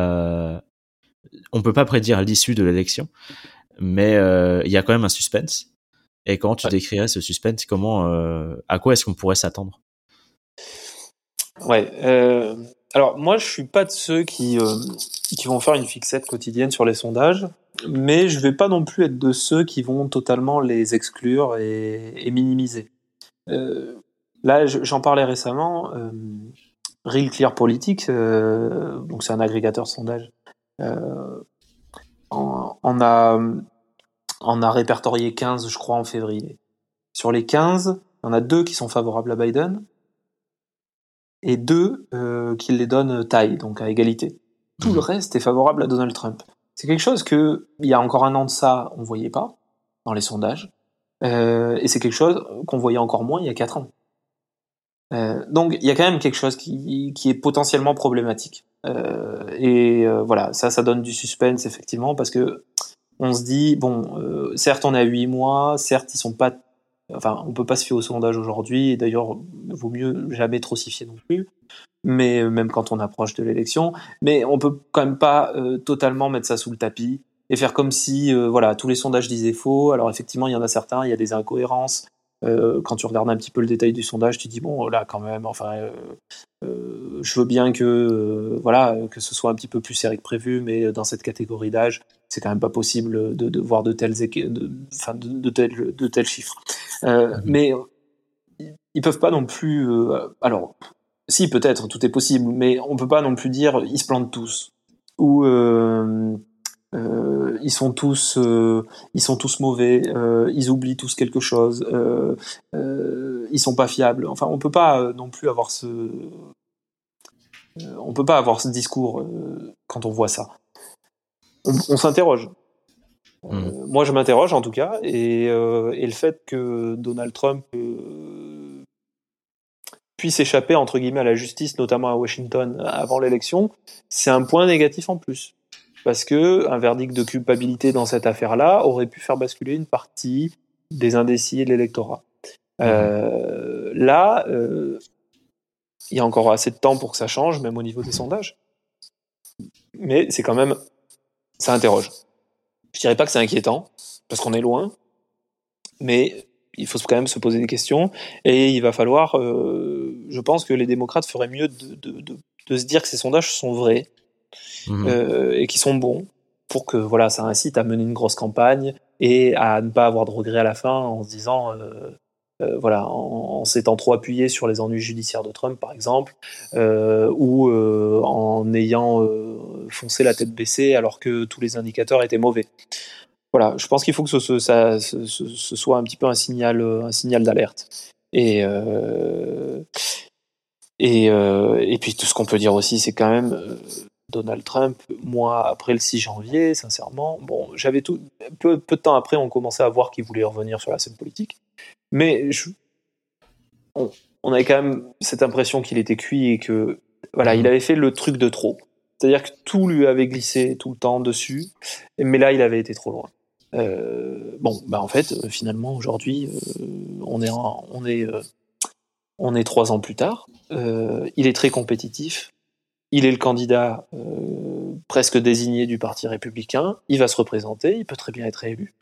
On peut pas prédire l'issue de l'élection, mais il y a quand même un suspense. Et comment tu décrirais ce suspense? À quoi est-ce qu'on pourrait s'attendre? Ouais. Alors moi, je suis pas de ceux qui vont faire une fixette quotidienne sur les sondages, mais je vais pas non plus être de ceux qui vont totalement les exclure et minimiser. Là, j'en parlais récemment. Real Clear Politics, donc c'est un agrégateur de sondage, on a répertorié 15, je crois, en février. Sur les 15, il y en a 2 qui sont favorables à Biden et 2 qui les donnent taille, donc à égalité. Tout le reste est favorable à Donald Trump. C'est quelque chose que, il y a encore un an de ça, on voyait pas dans les sondages, et c'est quelque chose qu'on voyait encore moins il y a 4 ans. Donc il y a quand même quelque chose qui est potentiellement problématique. Voilà, ça donne du suspense effectivement, parce que on se dit certes on est à 8 mois, certes ils sont pas, enfin on peut pas se fier au sondage aujourd'hui, et d'ailleurs vaut mieux jamais trop s'y fier non plus, mais même quand on approche de l'élection, mais on peut quand même pas totalement mettre ça sous le tapis et faire comme si tous les sondages disaient faux. Alors effectivement il y en a certains, il y a des incohérences. Quand tu regardes un petit peu le détail du sondage, tu dis là quand même, je veux bien que ce soit un petit peu plus serré que prévu, mais dans cette catégorie d'âge, c'est quand même pas possible de voir de tels chiffres. Mais ils peuvent pas non plus. Alors, si peut-être, tout est possible, mais on peut pas non plus dire ils se plantent tous ou ils sont tous mauvais, ils oublient tous quelque chose, ils sont pas fiables. Enfin, on peut pas non plus avoir on peut pas avoir ce discours quand on voit ça. On s'interroge. Moi, je m'interroge en tout cas, et le fait que Donald Trump puisse échapper entre guillemets à la justice, notamment à Washington, avant l'élection, c'est un point négatif en plus. Parce que un verdict de culpabilité dans cette affaire-là aurait pu faire basculer une partie des indécis et de l'électorat. Là, il y a encore assez de temps pour que ça change, même au niveau des sondages. Mais c'est quand même, ça interroge. Je dirais pas que c'est inquiétant, parce qu'on est loin, mais il faut quand même se poser des questions, et il va falloir, je pense que les démocrates feraient mieux de se dire que ces sondages sont vrais, et qui sont bons, pour que voilà, ça incite à mener une grosse campagne et à ne pas avoir de regrets à la fin en se disant voilà, en s'étant trop appuyé sur les ennuis judiciaires de Trump par exemple, ou en ayant foncé la tête baissée alors que tous les indicateurs étaient mauvais. Voilà, je pense qu'il faut que ce soit un petit peu un signal d'alerte. Et puis tout ce qu'on peut dire aussi, c'est quand même Donald Trump, moi, après le 6 janvier, sincèrement, bon, peu de temps après, on commençait à voir qu'il voulait revenir sur la scène politique, mais on avait quand même cette impression qu'il était cuit et que, voilà, il avait fait le truc de trop. C'est-à-dire que tout lui avait glissé tout le temps dessus, mais là, il avait été trop loin. En fait, finalement, aujourd'hui, on est 3 ans plus tard. Il est très compétitif. Il est le candidat presque désigné du Parti républicain. Il va se représenter. Il peut très bien être réélu.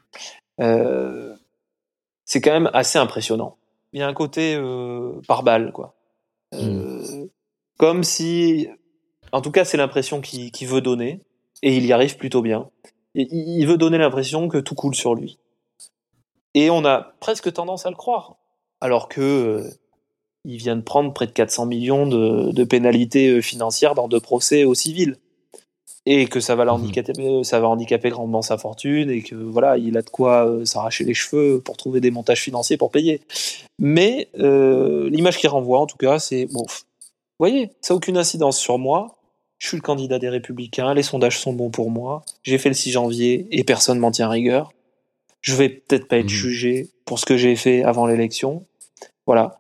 C'est quand même assez impressionnant. Il y a un côté par balle, quoi. Comme si, en tout cas, c'est l'impression qu'il veut donner, et il y arrive plutôt bien. Et il veut donner l'impression que tout coule sur lui. Et on a presque tendance à le croire, alors que il vient de prendre près de 400 millions de pénalités financières dans 2 procès au civil, et que ça va handicaper grandement sa fortune, et que voilà, il a de quoi s'arracher les cheveux pour trouver des montages financiers pour payer. Mais l'image qu'il renvoie, en tout cas, c'est bon. Vous voyez, ça n'a aucune incidence sur moi. Je suis le candidat des Républicains, les sondages sont bons pour moi. J'ai fait le 6 janvier et personne m'en tient rigueur. Je vais peut-être pas être jugé pour ce que j'ai fait avant l'élection. Voilà.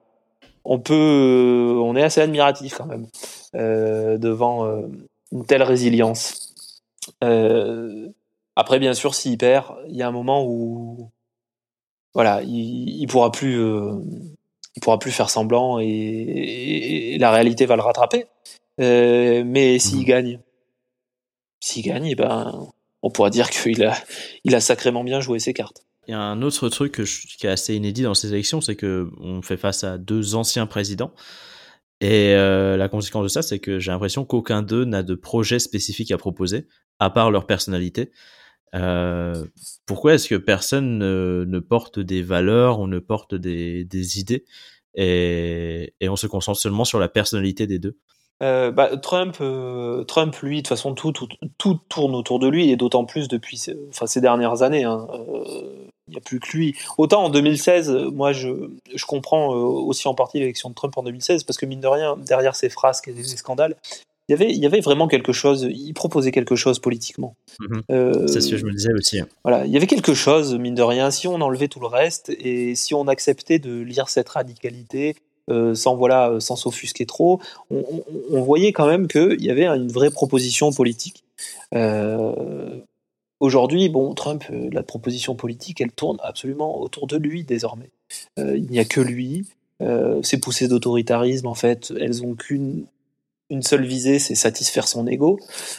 On est assez admiratif quand même devant une telle résilience. Après, bien sûr, s'il perd, il y a un moment où voilà, il pourra plus faire semblant, et la réalité va le rattraper. Mais s'il gagne, eh ben, on pourra dire qu'il a sacrément bien joué ses cartes. Il y a un autre truc qui est assez inédit dans ces élections, c'est que on fait face à 2 anciens présidents. Et la conséquence de ça, c'est que j'ai l'impression qu'aucun d'eux n'a de projet spécifique à proposer, à part leur personnalité. Pourquoi est-ce que personne ne porte des valeurs, on ne porte des idées, et on se concentre seulement sur la personnalité des deux? Trump, lui, de toute façon, tout tourne autour de lui, et d'autant plus depuis ces dernières années. Il n'y a plus que lui. Autant en 2016, moi, je comprends aussi en partie l'élection de Trump en 2016, parce que mine de rien, derrière ces frasques et ces scandales, il y avait vraiment quelque chose. Il proposait quelque chose politiquement. C'est ce que je me disais aussi. Voilà, il y avait quelque chose, mine de rien, si on enlevait tout le reste, et si on acceptait de lire cette radicalité, sans s'offusquer trop, on voyait quand même qu'il y avait une vraie proposition politique. Aujourd'hui, bon, Trump, la proposition politique, elle tourne absolument autour de lui désormais. Il n'y a que lui. Ces poussées d'autoritarisme, en fait, elles ont qu'une seule visée, c'est satisfaire son ego.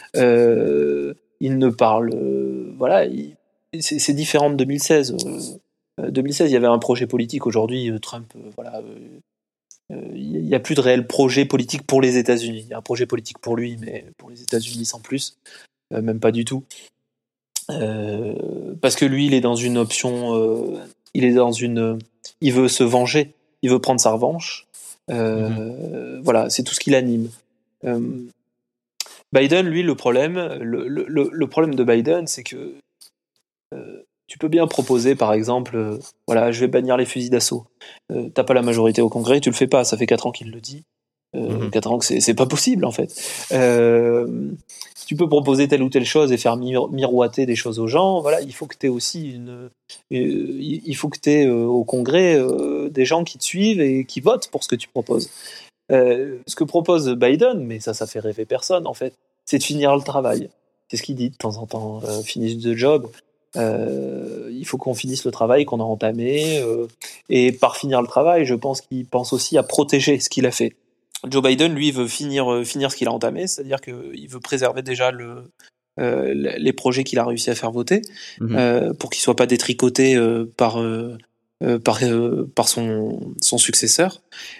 Il ne parle, voilà, c'est différent de 2016. 2016, il y avait un projet politique. Aujourd'hui, Trump, voilà. Il n'y a plus de réel projet politique pour les États-Unis. Il y a un projet politique pour lui, mais pour les États-Unis sans plus, même pas du tout. Parce que lui, il est dans une option, il veut se venger, il veut prendre sa revanche. Voilà, c'est tout ce qui l'anime. Biden, lui, le problème de Biden, c'est que tu peux bien proposer, par exemple, voilà, je vais bannir les fusils d'assaut. T'as pas la majorité au Congrès, tu le fais pas. Ça fait 4 ans qu'il le dit. 4 ans que c'est pas possible, en fait. Tu peux proposer telle ou telle chose et faire miroiter des choses aux gens. Voilà, il faut que t'aies aussi au Congrès des gens qui te suivent et qui votent pour ce que tu proposes. Ce que propose Biden, mais ça fait rêver personne, en fait, c'est de finir le travail. C'est ce qu'il dit de temps en temps. Finish the job. Il faut qu'on finisse le travail qu'on a entamé, et par finir le travail, je pense qu'il pense aussi à protéger ce qu'il a fait. Joe Biden, lui, veut finir ce qu'il a entamé, c'est-à-dire qu'il veut préserver déjà les projets qu'il a réussi à faire voter, pour qu'ils soient pas détricotés par par son successeur.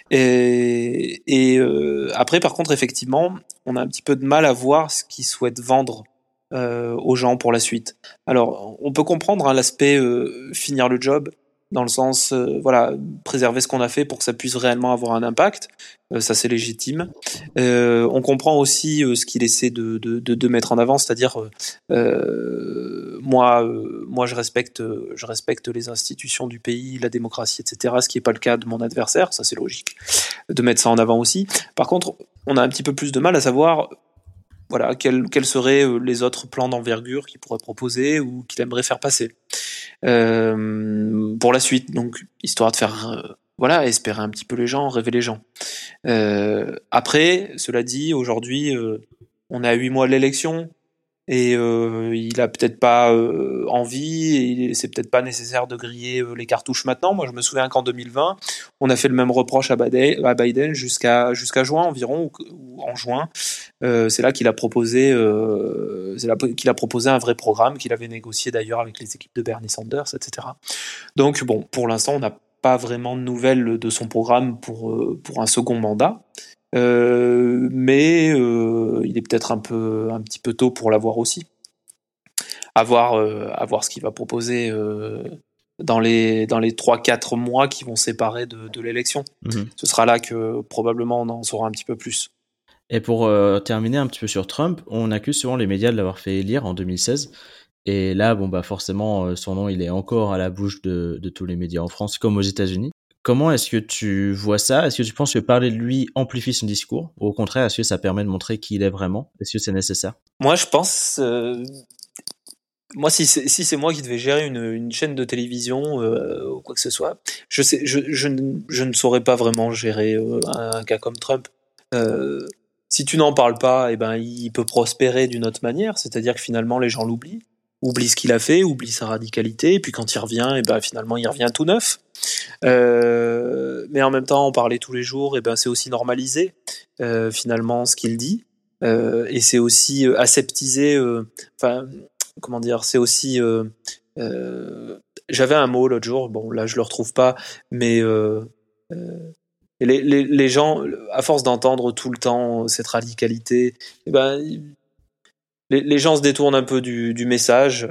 Et après, par contre, effectivement, on a un petit peu de mal à voir ce qu'il souhaite vendre aux gens pour la suite. Alors, on peut comprendre l'aspect finir le job, dans le sens, voilà, préserver ce qu'on a fait pour que ça puisse réellement avoir un impact. Ça, c'est légitime. On comprend aussi ce qu'il essaie de mettre en avant, c'est-à-dire, moi, je respecte les institutions du pays, la démocratie, etc. Ce qui n'est pas le cas de mon adversaire, ça c'est logique, de mettre ça en avant aussi. Par contre, on a un petit peu plus de mal à savoir, voilà, quels seraient les autres plans d'envergure qu'il pourrait proposer ou qu'il aimerait faire passer pour la suite. Donc, histoire de faire, voilà, espérer un petit peu les gens, rêver les gens. Après, cela dit, aujourd'hui, on est à 8 mois de l'élection et il a peut-être pas envie, et c'est peut-être pas nécessaire de griller les cartouches maintenant. Moi, je me souviens qu'en 2020, on a fait le même reproche à Biden jusqu'à juin environ, ou en juin. C'est là qu'il a proposé, un vrai programme qu'il avait négocié d'ailleurs avec les équipes de Bernie Sanders, etc. Donc bon, pour l'instant, on n'a pas vraiment de nouvelles de son programme pour un second mandat. Mais il est peut-être un petit peu tôt pour l'avoir aussi. À voir ce qu'il va proposer dans les 3-4 mois qui vont séparer de l'élection. Ce sera là que probablement on en saura un petit peu plus. Et pour terminer un petit peu sur Trump, on accuse souvent les médias de l'avoir fait élire en 2016. Et là, forcément, son nom, il est encore à la bouche de tous les médias en France comme aux États-Unis. Comment est-ce que tu vois ça ? Est-ce que tu penses que parler de lui amplifie son discours ? Ou au contraire, est-ce que ça permet de montrer qui il est vraiment ? Est-ce que c'est nécessaire ? Moi, je pense... Moi, si c'est moi qui devais gérer une chaîne de télévision ou quoi que ce soit, je ne saurais pas vraiment gérer un gars comme Trump. Si tu n'en parles pas, eh ben, il peut prospérer d'une autre manière, c'est-à-dire que finalement les gens l'oublient, oublient ce qu'il a fait, oublient sa radicalité, et puis quand il revient, eh ben, finalement il revient tout neuf. Mais en même temps, en parler tous les jours, eh ben, c'est aussi normaliser finalement ce qu'il dit, et c'est aussi aseptiser. Comment dire, c'est aussi... j'avais un mot l'autre jour, bon là je le retrouve pas, mais les gens, à force d'entendre tout le temps cette radicalité, eh ben, les gens se détournent un peu du message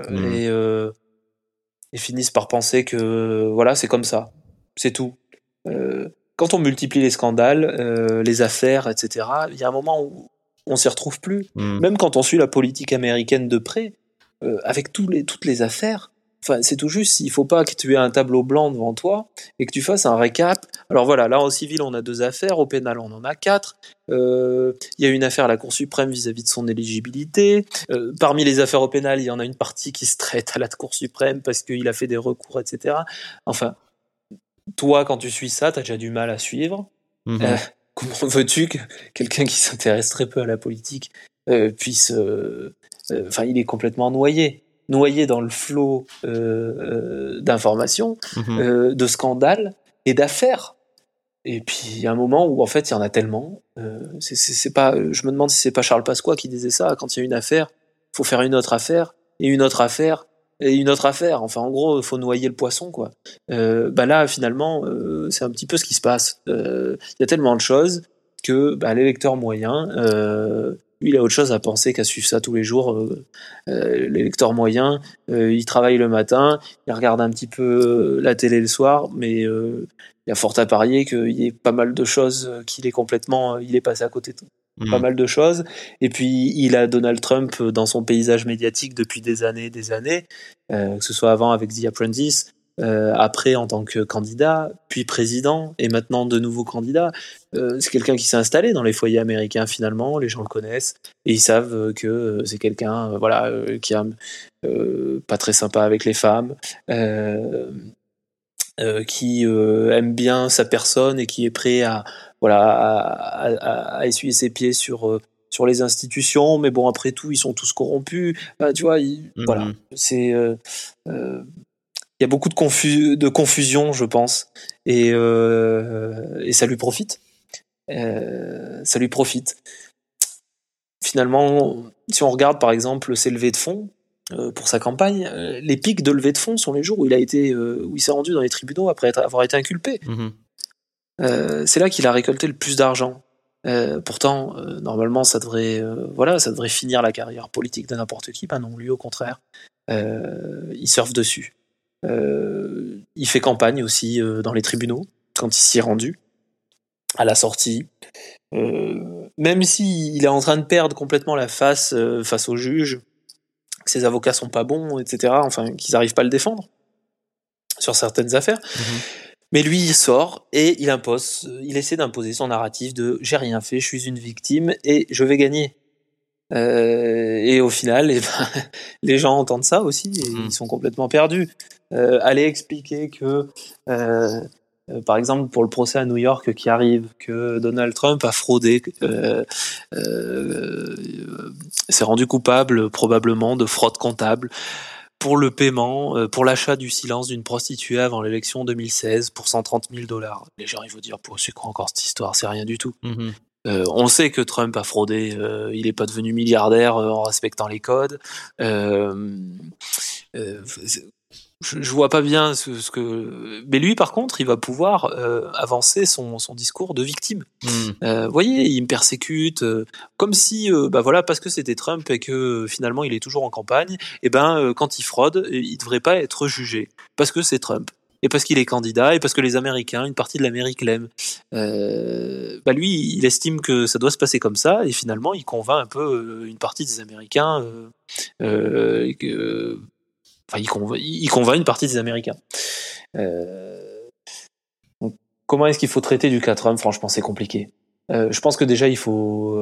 et finissent par penser que voilà, c'est comme ça, c'est tout. Quand on multiplie les scandales, les affaires, etc., il y a un moment où on s'y retrouve plus. Même quand on suit la politique américaine de près, avec toutes les affaires, enfin, c'est tout juste, il faut pas que tu aies un tableau blanc devant toi et que tu fasses un récap. Alors voilà, là, au civil, on a 2 affaires, au pénal, on en a 4. Il y a une affaire à la Cour suprême vis-à-vis de son éligibilité. Parmi les affaires au pénal, il y en a une partie qui se traite à la Cour suprême parce qu'il a fait des recours, etc. Enfin, toi, quand tu suis ça, tu as déjà du mal à suivre. Comment veux-tu que quelqu'un qui s'intéresse très peu à la politique puisse... Enfin, il est complètement noyé dans le flot d'informations, de scandales et d'affaires. Et puis il y a un moment où en fait il y en a tellement. C'est pas. Je me demande si c'est pas Charles Pasqua qui disait ça. Quand il y a une affaire, il faut faire une autre affaire et une autre affaire et une autre affaire. Enfin, en gros, il faut noyer le poisson, quoi. Là, finalement, c'est un petit peu ce qui se passe. Il y a tellement de choses que l'électeur moyen. Lui, il a autre chose à penser qu'à suivre ça tous les jours. L'électeur moyen, il travaille le matin, il regarde un petit peu la télé le soir, mais il y a fort à parier qu'il y ait pas mal de choses il est passé à côté de pas mal de choses. Et puis, il a Donald Trump dans son paysage médiatique depuis des années, que ce soit avant avec The Apprentice, après en tant que candidat, puis président, et maintenant de nouveau candidat. C'est quelqu'un qui s'est installé dans les foyers américains finalement, les gens le connaissent, et ils savent que c'est quelqu'un qui a pas très sympa avec les femmes, qui aime bien sa personne et qui est prêt à essuyer ses pieds sur les institutions, mais bon, après tout, ils sont tous corrompus. Tu vois, voilà, c'est... il y a beaucoup de confusion, je pense, et ça lui profite. Ça lui profite. Finalement, si on regarde par exemple ces levées de fonds, pour sa campagne, les pics de levée de fonds sont les jours où il s'est rendu dans les tribunaux après avoir été inculpé. C'est là qu'il a récolté le plus d'argent. Pourtant, normalement, ça devrait finir la carrière politique de n'importe qui. Ben non, lui, au contraire, il surfe dessus. Il fait campagne aussi dans les tribunaux quand il s'y est rendu. À la sortie, même s'il est en train de perdre complètement la face au juge, que ses avocats sont pas bons, etc., enfin, qu'ils n'arrivent pas à le défendre sur certaines affaires. Mais lui, il sort et il essaie d'imposer son narratif de « j'ai rien fait, je suis une victime et je vais gagner ». Et au final, les gens entendent ça aussi et ils sont complètement perdus. Aller expliquer que, par exemple, pour le procès à New York qui arrive, que Donald Trump a fraudé, s'est rendu coupable probablement de fraude comptable pour le paiement, pour l'achat du silence d'une prostituée avant l'élection 2016 pour $130,000. Les gens, ils vont dire, c'est quoi encore cette histoire? C'est rien du tout. On sait que Trump a fraudé, il n'est pas devenu milliardaire en respectant les codes. Je vois pas bien ce que. Mais lui, par contre, il va pouvoir avancer son discours de victime. Voyez, il me persécute, comme si, parce que c'était Trump et que finalement il est toujours en campagne, et quand il fraude, il devrait pas être jugé parce que c'est Trump. Et parce qu'il est candidat, et parce que les Américains, une partie de l'Amérique l'aime. Lui, il estime que ça doit se passer comme ça, et finalement, il convainc un peu une partie des Américains. Il convainc une partie des Américains. Donc, comment est-ce qu'il faut traiter du cas Trump? Franchement, c'est compliqué. Je pense que déjà, il faut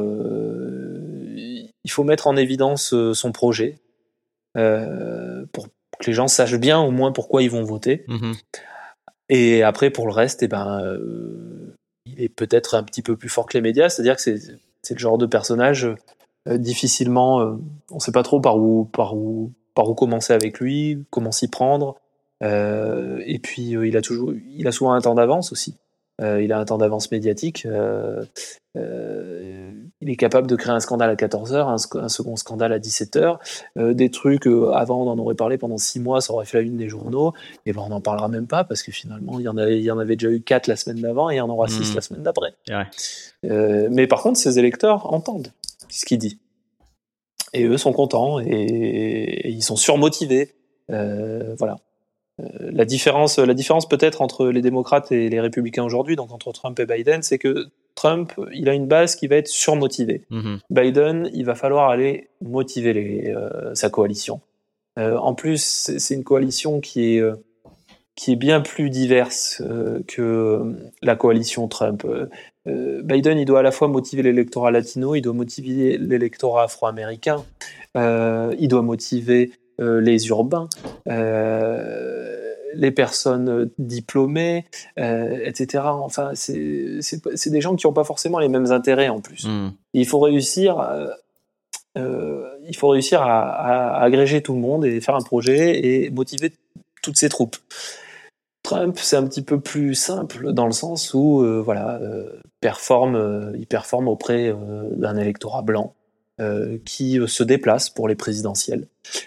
mettre en évidence son projet pour que les gens sachent bien au moins pourquoi ils vont voter. Et après, pour le reste, il est peut-être un petit peu plus fort que les médias, c'est-à-dire que c'est le genre de personnage difficilement, on ne sait pas trop par où commencer avec lui, comment s'y prendre. Et puis, il a souvent un temps d'avance aussi. Il a un temps d'avance médiatique. Il est capable de créer un scandale à 14h, un second scandale à 17h. Des trucs, avant, on en aurait parlé pendant 6 mois, ça aurait fait la une des journaux. Et on n'en parlera même pas parce que finalement, il y en avait déjà eu 4 la semaine d'avant et il y en aura 6 la semaine d'après. Mais par contre, ses électeurs entendent ce qu'il dit. Et eux sont contents et ils sont surmotivés. Voilà. La différence peut-être entre les démocrates et les républicains aujourd'hui, donc entre Trump et Biden, c'est que Trump, il a une base qui va être surmotivée. Biden, il va falloir aller motiver sa coalition. En plus, c'est une coalition qui est bien plus diverse que la coalition Trump. Biden, il doit à la fois motiver l'électorat latino, il doit motiver l'électorat afro-américain, il doit motiver les urbains, les personnes diplômées, etc. Enfin, c'est des gens qui n'ont pas forcément les mêmes intérêts en plus. Il faut réussir à agréger tout le monde et faire un projet et motiver toutes ces troupes. Trump, c'est un petit peu plus simple dans le sens où il performe auprès d'un électorat blanc qui se déplace pour les présidentielles.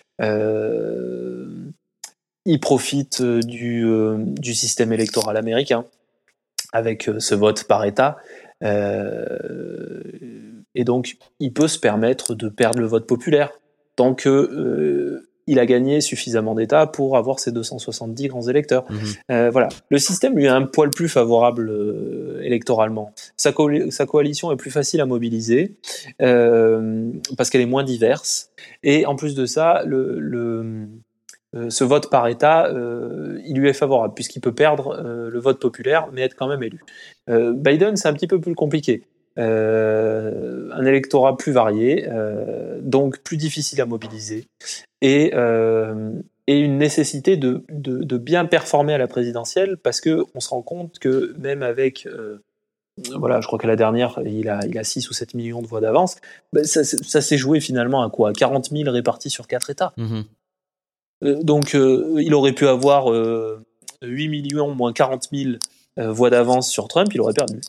Il profite du système électoral américain avec ce vote par État. Et donc, il peut se permettre de perdre le vote populaire tant que il a gagné suffisamment d'États pour avoir ses 270 grands électeurs. Voilà. Le système lui est un poil plus favorable électoralement. Sa coalition est plus facile à mobiliser parce qu'elle est moins diverse. Et en plus de ça, ce vote par État, il lui est favorable puisqu'il peut perdre le vote populaire mais être quand même élu. Biden, c'est un petit peu plus compliqué. Un électorat plus varié, donc plus difficile à mobiliser, et une nécessité de bien performer à la présidentielle, parce que on se rend compte que même avec je crois qu'à la dernière il a 6 ou 7 millions de voix d'avance, ça s'est joué finalement à quoi? 40 000 répartis sur 4 États. Donc il aurait pu avoir 8 millions moins 40 000 voix d'avance sur Trump, il aurait perdu.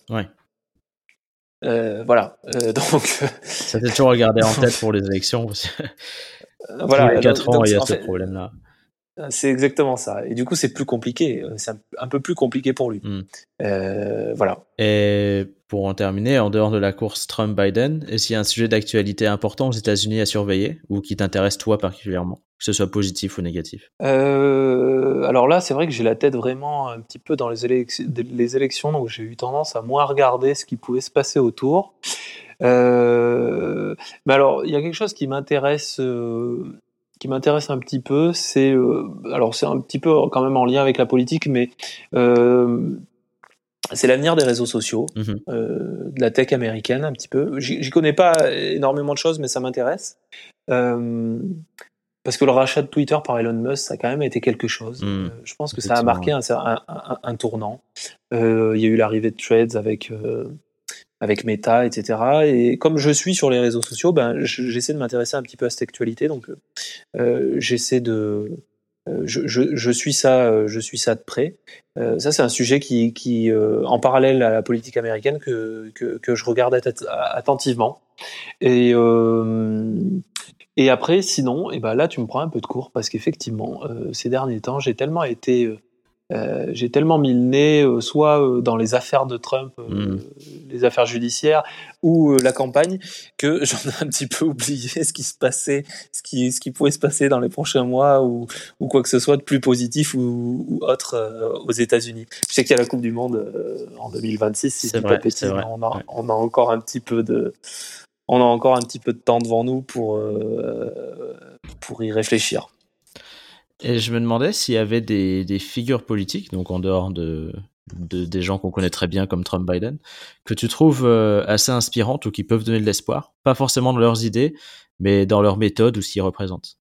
Voilà. Donc ça fait toujours regarder en tête pour les élections. Voilà. Tous les 4 ans, Donc, il y a en ce fait, problème-là. c'est exactement ça. Et du coup, c'est plus compliqué. C'est un peu plus compliqué pour lui. Voilà. Et pour en terminer, en dehors de la course Trump-Biden, est-ce qu'il y a un sujet d'actualité important aux États-Unis à surveiller ou qui t'intéresse toi particulièrement, que ce soit positif ou négatif? Alors là, c'est vrai que j'ai la tête vraiment un petit peu dans les élections, donc j'ai eu tendance à moins regarder ce qui pouvait se passer autour. Mais alors, il y a quelque chose qui m'intéresse un petit peu, alors c'est un petit peu quand même en lien avec la politique, mais c'est l'avenir des réseaux sociaux, de la tech américaine un petit peu. J'y connais pas énormément de choses, mais ça m'intéresse. Parce que le rachat de Twitter par Elon Musk, ça a quand même été quelque chose. Je pense que ça a marqué un tournant. Il y a eu l'arrivée de Threads avec Meta, etc. Et comme je suis sur les réseaux sociaux, j'essaie de m'intéresser un petit peu à cette actualité. Donc, j'essaie de... je suis ça de près. Ça, c'est un sujet qui en parallèle à la politique américaine, que je regarde attentivement. Et après, sinon, là, tu me prends un peu de court parce qu'effectivement, ces derniers temps, j'ai tellement mis le nez, soit dans les affaires de Trump, les affaires judiciaires, ou la campagne, que j'en ai un petit peu oublié ce qui se passait, ce qui pouvait se passer dans les prochains mois, ou quoi que ce soit de plus positif ou autre aux États-Unis. Je sais qu'il y a la Coupe du Monde en 2026, si je dis pas de bêtises, mais on a encore un petit peu de temps devant nous pour y réfléchir. Et je me demandais s'il y avait des figures politiques, donc en dehors des gens qu'on connaît très bien comme Trump, Biden, que tu trouves assez inspirantes ou qui peuvent donner de l'espoir, pas forcément dans leurs idées, mais dans leur méthode ou ce qu'ils représentent.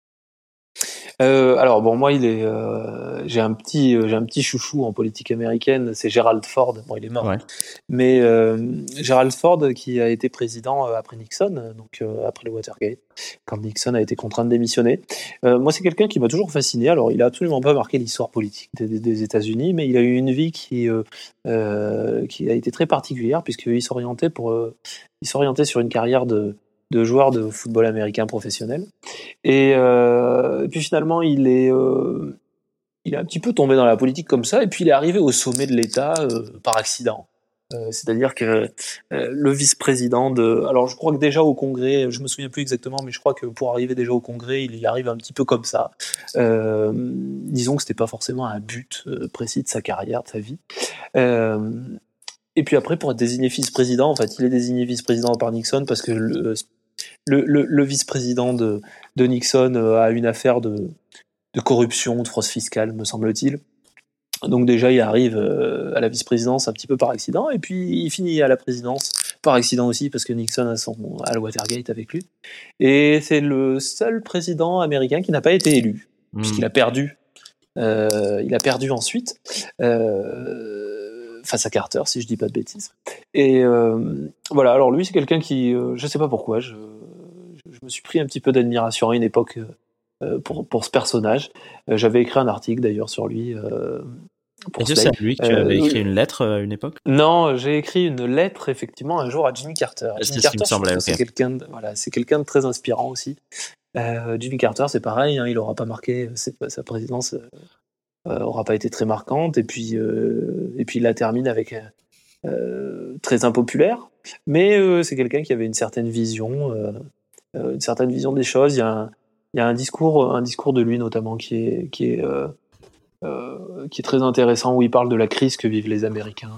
Alors bon, moi j'ai un petit chouchou en politique américaine, c'est Gerald Ford. Bon, il est mort, mais Gerald Ford, qui a été président après Nixon, donc après le Watergate, quand Nixon a été contraint de démissionner. Moi, c'est quelqu'un qui m'a toujours fasciné. Alors, il a absolument pas marqué l'histoire politique des États-Unis, mais il a eu une vie qui a été très particulière, puisqu'il s'orientait sur une carrière de joueur de football américain professionnel. Et puis finalement, il est un petit peu tombé dans la politique comme ça, et puis il est arrivé au sommet de l'État par accident. C'est-à-dire que le vice-président alors je crois que déjà au Congrès, je me souviens plus exactement, mais je crois que pour arriver déjà au Congrès, il y arrive un petit peu comme ça. Disons que c'était pas forcément un but précis de sa carrière, de sa vie. Et puis après, pour être désigné vice-président, en fait, il est désigné vice-président par Nixon parce que le vice-président de Nixon a une affaire de corruption, de fraude fiscale, me semble-t-il. Donc déjà, il arrive à la vice-présidence un petit peu par accident, et puis il finit à la présidence par accident aussi, parce que Nixon a le Watergate avec lui. Et c'est le seul président américain qui n'a pas été élu, puisqu'il a perdu. Il a perdu ensuite face à Carter, si je dis pas de bêtises. Et voilà, alors lui, c'est quelqu'un qui, je sais pas pourquoi, je me suis pris un petit peu d'admiration à une époque pour ce personnage. J'avais écrit un article d'ailleurs sur lui. Est-ce que c'est à lui que tu avais écrit une lettre à une époque? Non, j'ai écrit une lettre effectivement un jour à Jimmy Carter. Jimmy Carter, c'est quelqu'un de très inspirant aussi. Jimmy Carter, c'est pareil, hein, il n'aura pas marqué, sa présidence aura pas été très marquante, et puis il la termine avec très impopulaire, mais c'est quelqu'un qui avait une certaine vision des choses. Il y a un discours de lui notamment qui est très intéressant, où il parle de la crise que vivent les Américains,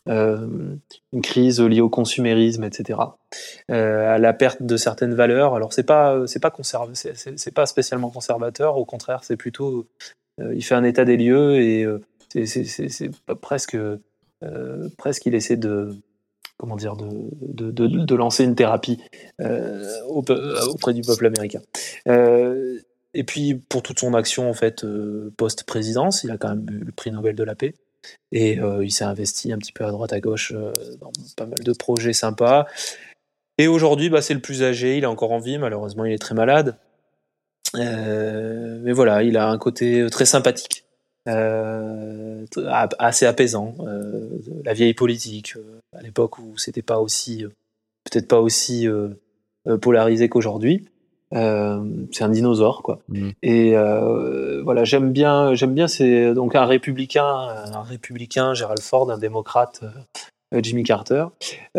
une crise liée au consumérisme, etc., à la perte de certaines valeurs. Alors c'est pas spécialement conservateur, au contraire, c'est plutôt il fait un état des lieux, et c'est presque il essaie de lancer une thérapie auprès du peuple américain. Et puis pour toute son action en fait post-présidence, il a quand même eu le prix Nobel de la paix, et il s'est investi un petit peu à droite à gauche dans pas mal de projets sympas. Et aujourd'hui, c'est le plus âgé, il est encore en vie, malheureusement il est très malade. Mais voilà, il a un côté très sympathique, assez apaisant. La vieille politique, à l'époque où c'était pas aussi, peut-être pas aussi polarisé qu'aujourd'hui. C'est un dinosaure, quoi. Et voilà, j'aime bien. C'est donc un républicain, Gerald Ford, un démocrate, Jimmy Carter,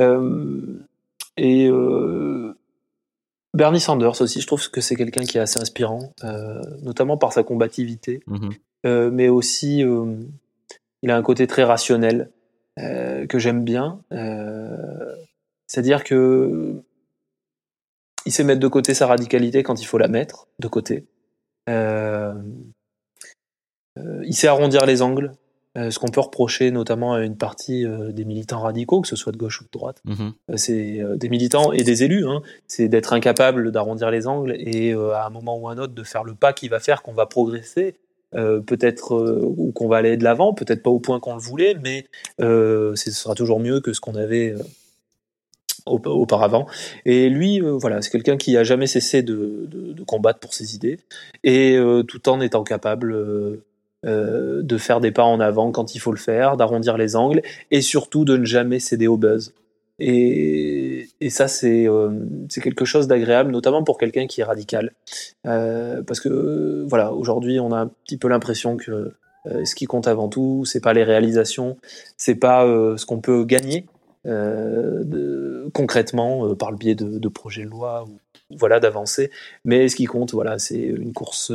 et Bernie Sanders aussi. Je trouve que c'est quelqu'un qui est assez inspirant, notamment par sa combativité, mais aussi il a un côté très rationnel que j'aime bien. C'est-à-dire que il sait mettre de côté sa radicalité quand il faut la mettre de côté. Il sait arrondir les angles, ce qu'on peut reprocher notamment à une partie des militants radicaux, que ce soit de gauche ou de droite. C'est des militants et des élus, hein, c'est d'être incapable d'arrondir les angles et à un moment ou un autre de faire le pas qui va faire qu'on va progresser, peut-être ou qu'on va aller de l'avant, peut-être pas au point qu'on le voulait, mais ce sera toujours mieux que ce qu'on avait auparavant. Et lui, voilà, c'est quelqu'un qui a jamais cessé de combattre pour ses idées, et tout en étant capable de faire des pas en avant quand il faut le faire, d'arrondir les angles, et surtout de ne jamais céder au buzz. Et ça, c'est quelque chose d'agréable, notamment pour quelqu'un qui est radical. Parce que, voilà, aujourd'hui, on a un petit peu l'impression que ce qui compte avant tout, c'est pas les réalisations, c'est pas ce qu'on peut gagner, concrètement par le biais de projets de loi ou voilà d'avancées, mais ce qui compte, voilà, c'est une course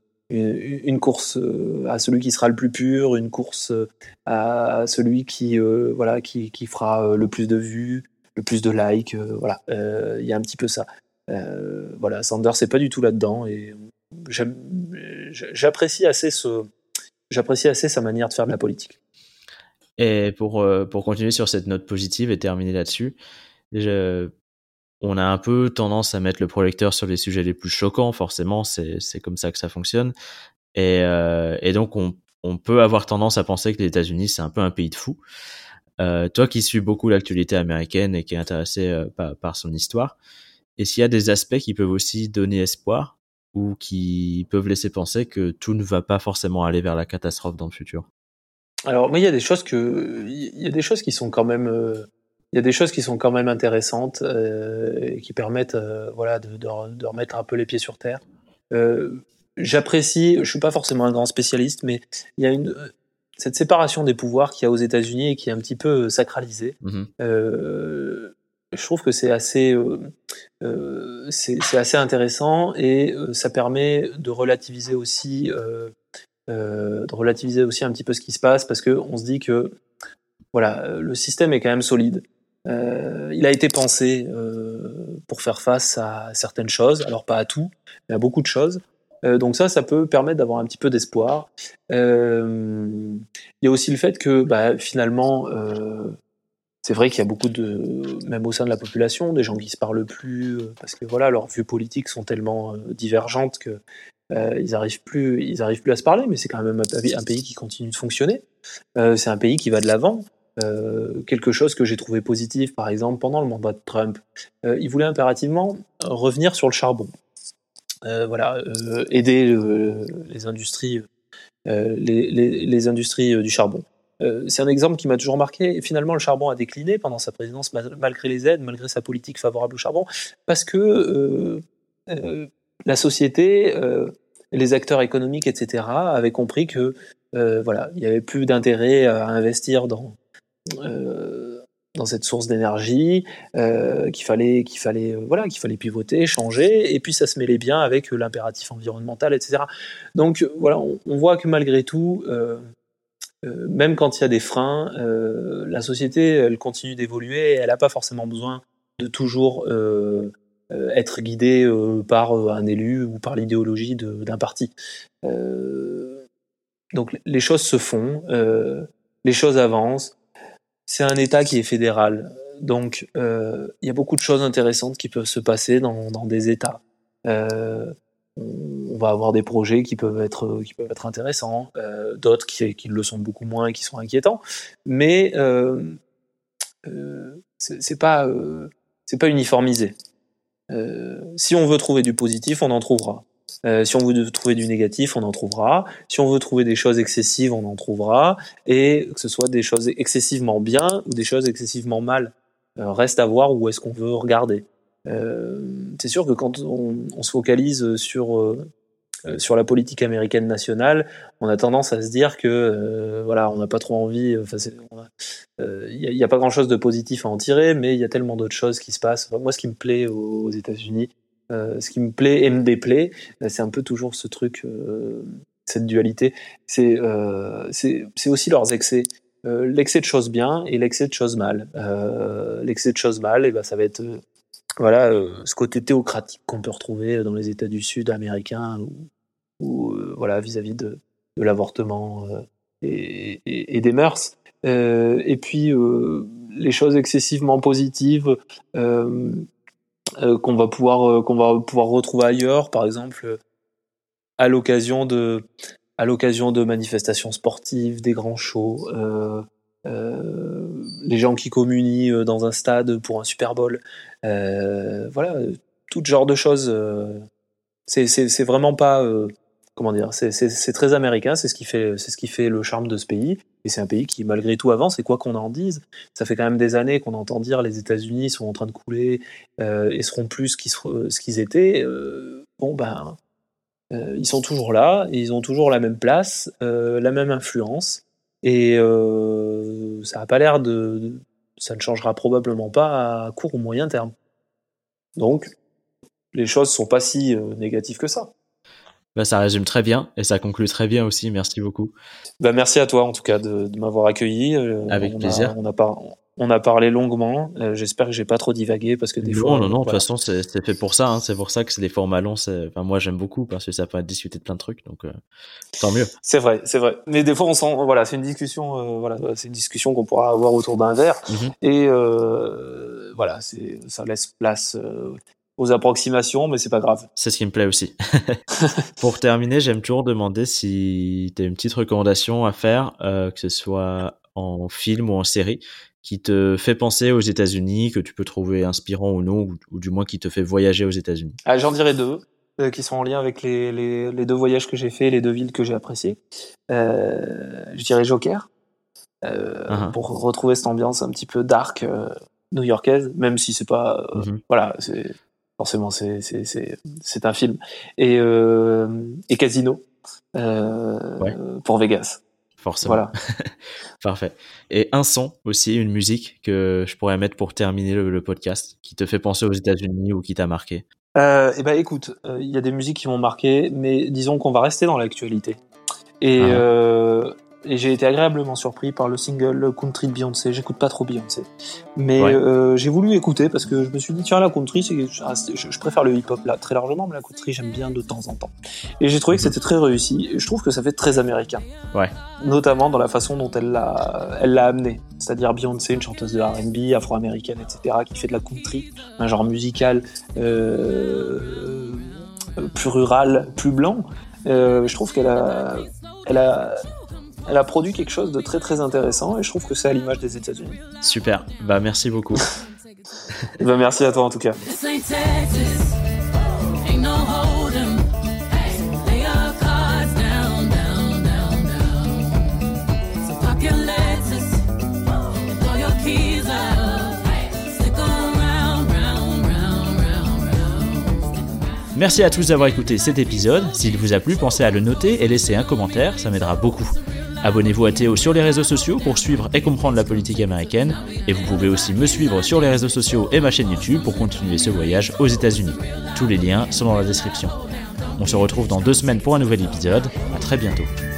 à celui qui sera le plus pur, une course à celui qui voilà qui fera le plus de vues, le plus de likes, voilà, il y a un petit peu ça. Voilà, Sanders c'est pas du tout là-dedans, et j'apprécie assez sa manière de faire de la politique. Et pour continuer sur cette note positive et terminer là-dessus, on a un peu tendance à mettre le projecteur sur les sujets les plus choquants, forcément, c'est comme ça que ça fonctionne. Et donc, on peut avoir tendance à penser que les États-Unis, c'est un peu un pays de fous. Toi qui suis beaucoup l'actualité américaine et qui est intéressé par son histoire, est-ce qu'il y a des aspects qui peuvent aussi donner espoir ou qui peuvent laisser penser que tout ne va pas forcément aller vers la catastrophe dans le futur? Alors, moi, il y a des choses qui sont quand même, il y a des choses qui sont quand même intéressantes et qui permettent, voilà, de remettre un peu les pieds sur terre. J'apprécie, je suis pas forcément un grand spécialiste, mais il y a cette séparation des pouvoirs qu'il y a aux États-Unis et qui est un petit peu sacralisée. Je trouve que c'est assez intéressant, et ça permet de relativiser aussi un petit peu ce qui se passe, parce que on se dit que voilà, le système est quand même solide. Il a été pensé pour faire face à certaines choses, alors pas à tout, mais à beaucoup de choses. Donc ça peut permettre d'avoir un petit peu d'espoir. Il y a aussi le fait que finalement, c'est vrai qu'il y a beaucoup même au sein de la population, des gens qui se parlent plus, parce que voilà, leurs vues politiques sont tellement divergentes que ils n'arrivent plus à se parler, mais c'est quand même un pays qui continue de fonctionner. C'est un pays qui va de l'avant. Quelque chose que j'ai trouvé positif, par exemple, pendant le mandat de Trump, il voulait impérativement revenir sur le charbon. Voilà, aider les industries, les industries du charbon. C'est un exemple qui m'a toujours marqué. Et finalement, le charbon a décliné pendant sa présidence, malgré les aides, malgré sa politique favorable au charbon, parce que la société, les acteurs économiques, etc., avaient compris que voilà, il n'y avait plus d'intérêt à investir dans cette source d'énergie, qu'il fallait pivoter, changer, et puis ça se mêlait bien avec l'impératif environnemental, etc. Donc voilà, on voit que malgré tout, même quand il y a des freins, la société, elle continue d'évoluer, et elle n'a pas forcément besoin de toujours être guidée par un élu ou par l'idéologie d'un parti. Donc les choses se font, les choses avancent. C'est un État qui est fédéral, donc il y a beaucoup de choses intéressantes qui peuvent se passer dans des États. On va avoir des projets qui peuvent être intéressants, d'autres qui le sont beaucoup moins et qui sont inquiétants. Mais c'est pas uniformisé. Si on veut trouver du positif, on en trouvera. Si on veut trouver du négatif, on en trouvera. Si on veut trouver des choses excessives, on en trouvera. Et que ce soit des choses excessivement bien ou des choses excessivement mal, reste à voir où est-ce qu'on veut regarder. C'est sûr que quand on se focalise sur la politique américaine nationale, on a tendance à se dire que voilà, on n'a pas trop envie. Il n'y a pas grand-chose de positif à en tirer, mais il y a tellement d'autres choses qui se passent. Enfin, moi, ce qui me plaît aux États-Unis, ce qui me plaît et me déplaît, c'est un peu toujours ce truc, cette dualité. C'est aussi leurs excès. L'excès de choses bien et l'excès de choses mal. L'excès de choses mal, et ben, ça va être ce côté théocratique qu'on peut retrouver dans les États du Sud américains ou voilà, vis-à-vis de l'avortement et des mœurs. Et puis les choses excessivement positives qu'on va pouvoir retrouver ailleurs, par exemple à l'occasion de manifestations sportives, des grands shows, les gens qui communient dans un stade pour un Super Bowl, voilà, tout genre de choses. C'est vraiment pas comment dire, c'est très américain, c'est ce qui fait le charme de ce pays, et c'est un pays qui malgré tout avance, et quoi qu'on en dise, ça fait quand même des années qu'on entend dire les États-Unis sont en train de couler et seront plus ce qu'ils étaient. Ils sont toujours là, et ils ont toujours la même place, la même influence, et ça a pas l'air ça ne changera probablement pas à court ou moyen terme. Donc, les choses sont pas si négatives que ça. Bah, ça résume très bien, et ça conclut très bien aussi, merci beaucoup. Bah, merci à toi en tout cas de m'avoir accueilli. Avec plaisir. On a parlé longuement, j'espère que j'ai pas trop divagué, parce que des fois... Non, de toute façon c'est fait pour ça, hein. C'est pour ça que c'est des formats longs, moi j'aime beaucoup, parce que ça permet de discuter de plein de trucs, donc tant mieux. C'est vrai, mais des fois on sent, voilà, c'est une discussion qu'on pourra avoir autour d'un verre, et voilà, ça laisse place aux approximations, mais c'est pas grave. C'est ce qui me plaît aussi. Pour terminer, j'aime toujours demander si tu as une petite recommandation à faire, que ce soit en film ou en série, qui te fait penser aux États-Unis, que tu peux trouver inspirant ou non, ou du moins qui te fait voyager aux États-Unis. Ah, j'en dirais deux, qui sont en lien avec les deux voyages que j'ai fait, les deux villes que j'ai appréciées. Je dirais Joker, pour retrouver cette ambiance un petit peu dark new-yorkaise, même si c'est pas... voilà, forcément c'est un film. Et Casino, pour Vegas. Forcément. Voilà. Parfait. Et un son aussi, une musique que je pourrais mettre pour terminer le podcast, qui te fait penser aux États-Unis ou qui t'a marqué. Écoute, il y a des musiques qui m'ont marqué, mais disons qu'on va rester dans l'actualité. Et j'ai été agréablement surpris par le single Country de Beyoncé. J'écoute pas trop Beyoncé, mais j'ai voulu écouter parce que je me suis dit tiens, la country, je préfère le hip-hop là très largement, mais la country j'aime bien de temps en temps. Et j'ai trouvé que c'était très réussi. Et je trouve que ça fait très américain, notamment dans la façon dont elle l'a amené. C'est-à-dire Beyoncé, une chanteuse de R&B afro-américaine, etc., qui fait de la country, un genre musical plus rural, plus blanc. Je trouve qu'elle a produit quelque chose de très très intéressant, et je trouve que c'est à l'image des États-Unis. Super, bah merci beaucoup. Merci à toi en tout cas. Merci à tous d'avoir écouté cet épisode. S'il vous a plu, pensez à le noter et laisser un commentaire, ça m'aidera beaucoup. Abonnez-vous à Théo sur les réseaux sociaux pour suivre et comprendre la politique américaine. Et vous pouvez aussi me suivre sur les réseaux sociaux et ma chaîne YouTube pour continuer ce voyage aux États-Unis. Tous les liens sont dans la description. On se retrouve dans 2 semaines pour un nouvel épisode. À très bientôt.